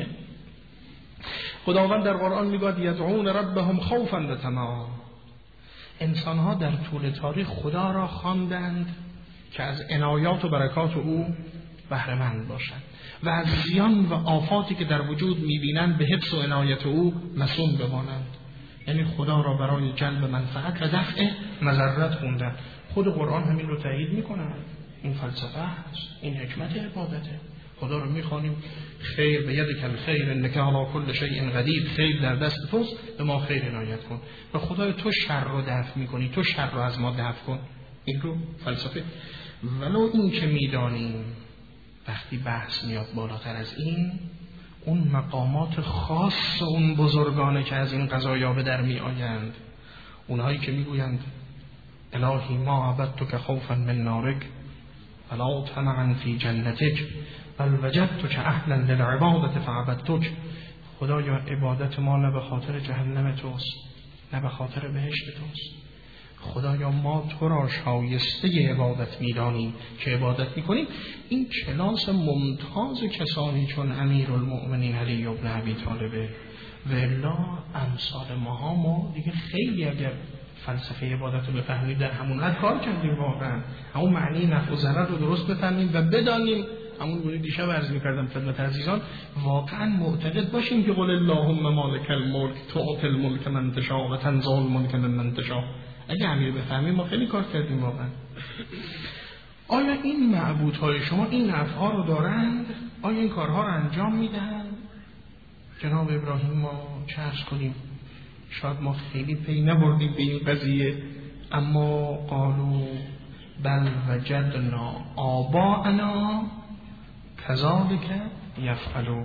خداوند در قرآن میگه یدعون ربهم خوفا و طمعا. انسان‌ها در طول تاریخ خدا را خواندند که از عنایات و برکات او بهره مند باشند و از زیان و آفاتی که در وجود می‌بینند به حفظ و عنایت او مصون بمانند. یعنی خدا را برای جلب منفعت و دفع مضرت خوندن. خود قرآن همین رو تایید میکنه. این فلسفه است، این حکمت عبادته. خدا رو میخوانیم خیر به ید کل خیر انک علی کل شیء قدیر، خیر در دست توست به ما خیر عنایت کن. و خدای تو شر رو دفع میکنی، تو شر رو از ما دفع کن. این رو فلسفه. ولو این که میدانیم وقتی بحث میاد بالاتر از این، اون مقامات خاص اون بزرگانه که از این قضایا به در می آیند، اونهایی که میگویند الهی ما عبدتک خوفا من نارک ولا طمعا فی جنتک بل وجدتک اهلا للعبادة فعبدتک. خدایا عبادت ما نه به خاطر جهنم توست نه به خاطر بهشت توست. خدایا ما تو را شایسته عبادت می‌دانیم که عبادت می‌کنیم. این کلاس ممتاز کسانی چون امیرالمؤمنین علی بن ابی طالب و الا امثال ما ما دیگه خیلی اگر فلسفه عبادت رو بفهمید در همون حد کار کردیم، واقعا همون معنی نفع و ضرر رو درست بفهمیم و بدانیم. همون گونه دیشب عرض می‌کردم خدمت عزیزان، واقعا معتقد باشیم که قل اللهم مالک الملک تؤتی الملک من تشاء و تنزع الملک ممن تشاء. اگه همین بفهمیم ما خیلی کار کردیم واقعا. آیا این معبودهای شما این نفعها رو دارند؟ آیا این کارها رو انجام میدهند؟ جناب ابراهیم ما چه عرض کنیم، شاید ما خیلی پی نبردیم به این قضیه، اما قالوا بل وجدنا آباءنا کذالک یفعلون.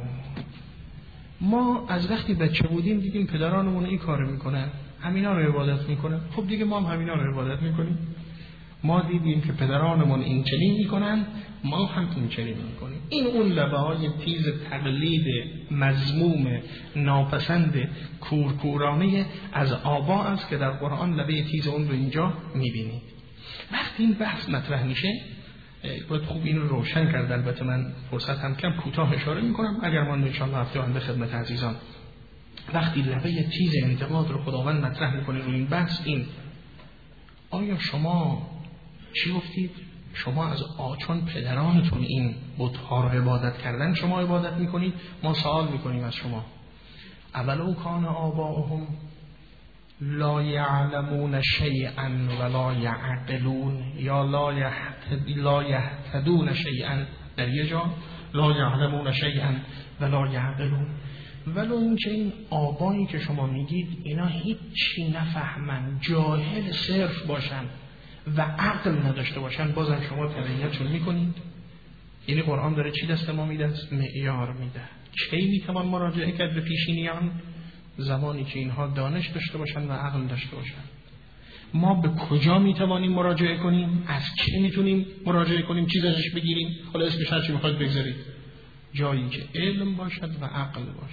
ما از وقتی بچه بودیم دیدیم پدرانمون این کارو میکنن، همینا رو عبادت میکنن، خب دیگه ما هم همینا رو عبادت میکنیم. ما دیدیم که پدرانمون این چنین میکنن، ما هم این چنین میکنیم. این اون لبه های تیز تقلید مذموم ناپسند کورکورانه از آبا است که در قرآن لبه تیز اون رو اینجا میبینید. وقتی این بحث مطرح میشه باید خوب این رو روشن کرد. البته من فرصت هم کم، کوتاه اشاره میکنم، اگر ما انشاءالله هفته آینده خدمت عزیزان. وقتی لبه تیز انتقاد رو خداوند مطرح میکنه روی این بحث، این آیا شما چی گفتید؟ شما از آچون پدرانتون این بت‌ها رو عبادت کردن شما عبادت میکنید؟ ما سوال میکنیم از شما اولو کان آباؤهم لا یعلمون شیئا ولا یعقلون، یا لا یهتد لا یهتدون شیئا، در یه جا لا یعلمون شیئا ولا یعقلون. ولو اینکه این آبایی که شما میگید اینا هیچی نفهمن، جاهل صرف باشن و عقل نداشته باشن، بازم شما تبعیتشون میکنید. یعنی قرآن داره چی دست ما میده؟ معیار میده. کی میتوان مراجعه کرد به پیشینیان؟ زمانی که اینها دانش داشته باشن و عقل داشته باشن. ما به کجا میتوانیم مراجعه کنیم؟ از کی میتونیم مراجعه کنیم؟ چیز ازش بگیریم؟ حالا اسمش هر چی میخواید بگذارید. جایی که علم باشد و عقل باشد.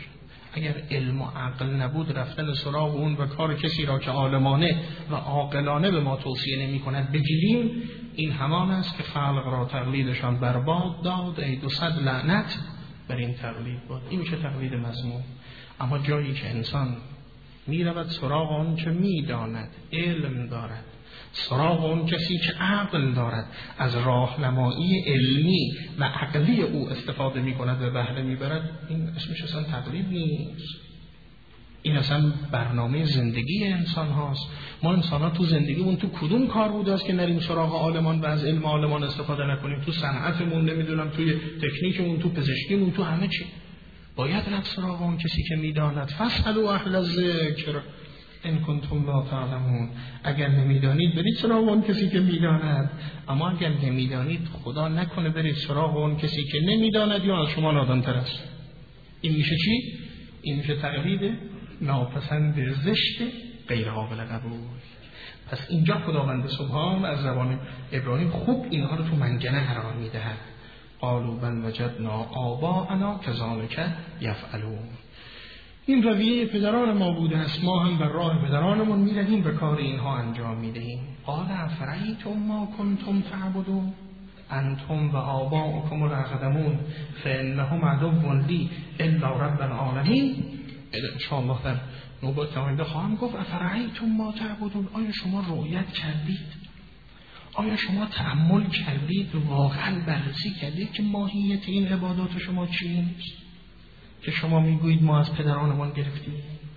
اگر علم و عقل نبود رفتن سراغ اون و کار کسی را که عالمانه و عاقلانه به ما توصیه نمی کند بگیریم، این همان است که خلق را تقلیدشان برباد داد، ای دو صد لعنت بر این تقلید باد. این میشه تقلید مذموم. اما جایی که انسان می رود سراغ آن که می داند، علم دارد، سراغ اون کسی که عقل دارد، از راهنمایی علمی و عقلی او استفاده می کند و بهره می برد، این اسمش اصلا تقلید نیست. این اصلا برنامه زندگی انسان هاست. ما انسان ها تو زندگیمون تو کدوم کار بوده است که نریم سراغ عالمان و از علم عالمان استفاده نکنیم؟ تو صنعتمون، نمیدونم توی تکنیکمون، تو پزشکیمون، تو همه چی باید رفت سراغ اون کسی که میداند. فاسألوا اهل الذکر ان کنتم لا تعلمون. اگر نمیدانید برید سراغ اون کسی که میداند، اما اگر نمیدانید خدا نکنه برید سراغ اون کسی که نمیداند یا از شما نادانتر است. این میشه چی؟ این میشه تقلید ناپسند، زشت، غیر قابل قبول. پس اینجا خداوند سبحان از زبان ابراهیم خوب اینها رو تو منگنه قرار میدهد. قالوا بل وجدنا آباءنا کذلک یفعلون. این رویه پدران ما بوده است، ما هم بر راه پدرانمون میرویم و کار اینها انجام میدهیم. قال افرأیتم ما کنتم تعبدون انتم و آباؤکم الاقدمون فانهم عدو لی الا رب العالمین. انشاءالله در نوبت آینده خواهم گفت افرأیتم ما تعبدون. آیا شما رؤیت کردید؟ آیا شما تأمل کردید و واقعا بررسی کردید که ماهیت این عبادات شما چیست که شما میگویید ما از پدرانمان گرفتیم؟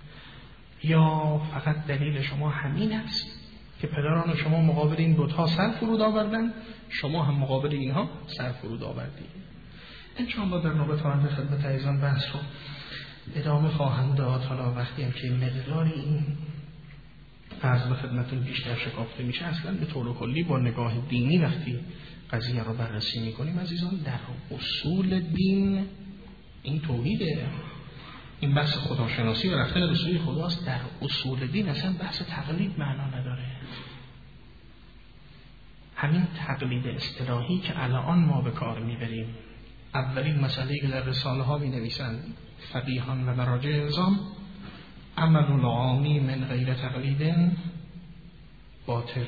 یا فقط دلیل شما همین است که پدران شما مقابل این دوتا سر فرود آوردن، شما هم مقابل اینها سر فرود آوردید؟ انشاءالله در نوبت آینده خدمت عزیزان بحث رو ادامه خواهم داد. حالا وقتی هم که مقدار این عرض به خدمتون بیشتر شکافته میشه، اصلا به طور کلی با نگاه دینی وقتی قضیه رو بررسی میکنیم عزیزان، در اصول دین این توحیده، این بحث خداشناسی و رفتن به سوی خداست. در اصول دین اصلا بحث تقلید معنا نداره. همین تقلید اصطلاحی که الان ما به کار میبریم، اولین مسئله که در رساله ها می نویسند فقیهان و مراجع نظام، عمل العامی من غیر تقلید باطل.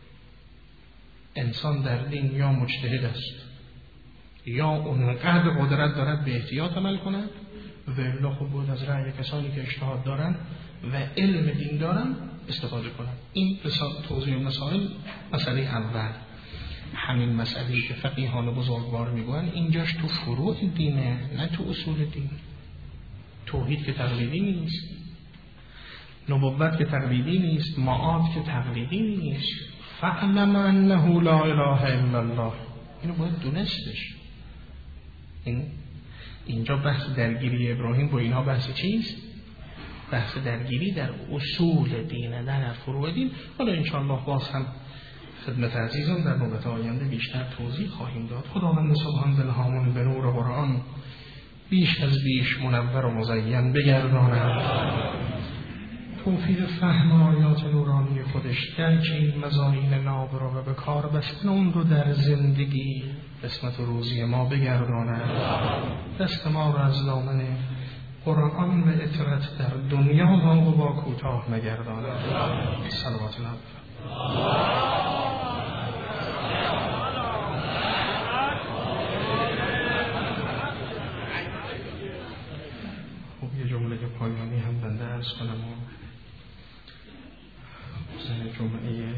انسان در دین یا مجتهد است یا اونقدر قدرت دارد به احتیاط عمل کند و الا خوب بود از رأی کسانی که اجتهاد دارند و علم دین دارند استفاده کنند. این توضیح مسائل مسئله اول. همین مسئله که فقیهان بزرگوار میگوین اینجاش تو فروع دینه، نه تو اصول دین. توحید که تقلیدی نیست، نبوت که تقلیدی نیست، معاد که تقلیدی نیست. فاعلم انه لا اله الا الله. اینو باید دونستش. این اینجا بحث درگیری ابراهیم با اینها بحث چیست؟ بحث درگیری در اصول دینه، در فروع دین. حالا انشاءالله باز هم خدمت عزیزان در نوبت آینده بیشتر توضیح خواهیم داد. خداوند سبحان دلهامون به نور قرآن بیش از بیش منور و مزین بگرداند، توفیق فهم آیات نورانی خودش درک این مزامین ناب را و به کار بستن اون رو در زندگی قسمت و روزی ما بگرداند. دست ما را از دامن قرآن و اطرت در دنیا و با کوتاه نگرداند. صلوات الله. خب یه جمله پایانی هم بنده عرض کنم و جمعه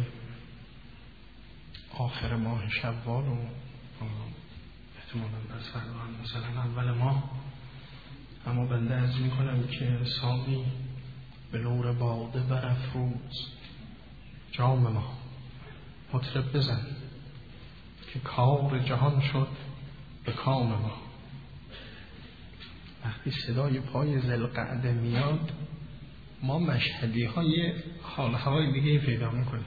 آخر ماه شوال و احتمالا بس فردا هم مثلا اول ماه، اما بنده عرض می کنم که سامی به نور باده برافروز جام ما، مطرب بزن که کار جهان شد به کام ما. وقتی صدای پای ذوالقعده میاد ما مشهدی های حال هوای دیگه پیدا میکنیم.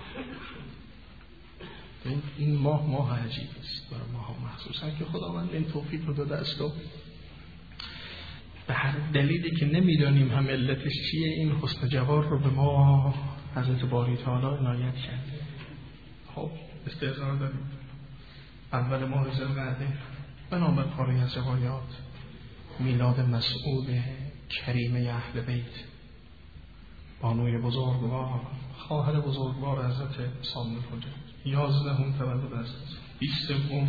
این ماه ماه عجیب است برای ما ها، مخصوصا که خداوند این توفیق رو داده است و به هر دلیلی که نمیدانیم هم علتش چیه این حسن جوار رو به ما حضرت باری تعالی عنایت کرده. خب استعذار داریم اول ماه ذوالقعده بنابر پاره از روایات میلاد مسعود کریمه اهل بیت، بانوی بزرگوار، خواهر بزرگوار حضرت سامع الحجت، یازدهم تولد حضرت، بیستم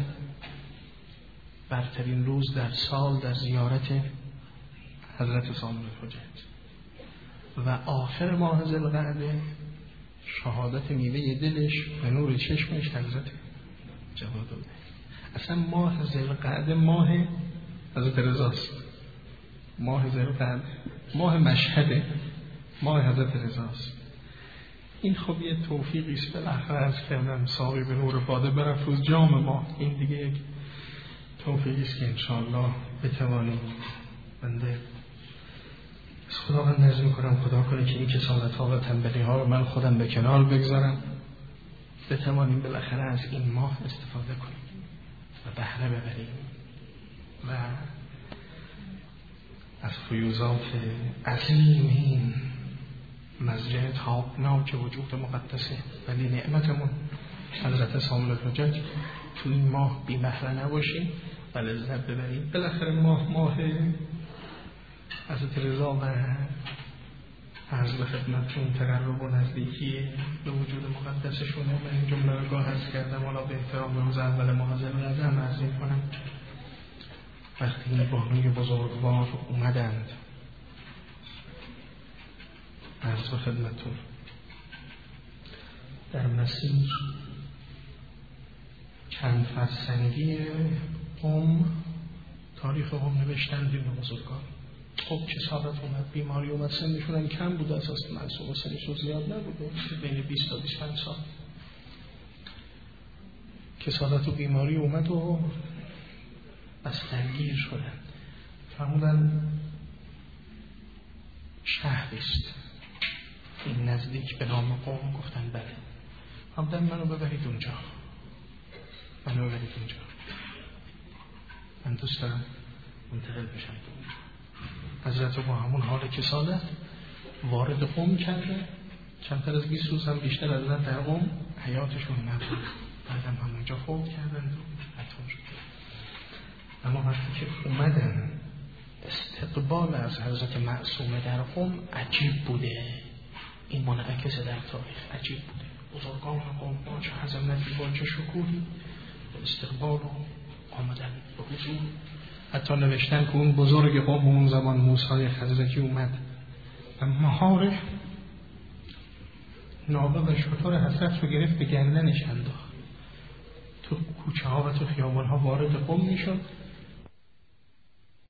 برترین روز در سال در زیارت حضرت سامع الحجت و آخر ماه ذوالقعده شهادت میوه دلش و نور چشمش حضرت جواد الله. اصلا ماه ذوالقعده ماه حضرت رضاست، ماه ذوالقعده ماه مشهده، ماه حضرت رضاست. این خب یه توفیقی است بالاخره از کردن ساقی به نور باده برافروز جام ما. این دیگه یک توفیقی است که انشاءالله بتوانیم. بنده از خدا من نرز میکنم خدا کنه که این کسالت ها و تنبلی ها رو من خودم به کنار بگذارم، بتوانیم بالاخره از این ماه استفاده کنیم و بهره ببریم و از فیوزات عظیم این مزرعه تابناک وجود مقدسه ولی نعمتمون حضرت سامع الحجت تو این ماه بی بهره نباشیم و لذت ببریم. بالاخره ماه ماه حضرت رضا و عرض به خدمتتون تقرب و نزدیکی به وجود مقدسشونه. من این جمله رو گاه عرض کردم، حالا به احترام روز اول ماه ذوالقعده هم عرض می‌کنم. وقتی این بانوی بزرگوار اومدند عرض به خدمتتون در مسیر چند فرسنگی قم، تاریخ قم نوشتند این بزرگان. خب کسالت اومد، بیماری اومد، سنشون هم کم بود، اساس منصوب سنشون زیاد نبوده، بین بیست تا بیست و پنج سال. کسالت و بیماری اومد و بس درگیر شدن. فرمودن شهریست این نزدیک به نام قم. گفتن بله. فرمودن منو ببرید اونجا، منو ببرید اونجا، من دوست دارم منتقل بشم. حضرت با همون حال کسالت وارد قم کرده. کمتر از بیست روز هم بیشتر از در قم حیاتشون نبود، بعدم همونجا فوت کردن و مدفون شد. اما وقتی که اومدن استقبال از حضرت معصومه در قم عجیب بوده. این منعکس در تاریخ عجیب بوده. بزرگان قم با چه عظمتی با چه شکوهی به استقبال و آمدن به حضور. حتی نوشتن که اون بزرگ قوم اون زمان موسی خزرجی اومد و مهار نابه و شطور حضرت رو گرفت به گردنش انداخت. تو کوچه ها و تو خیابان ها وارد قوم می شد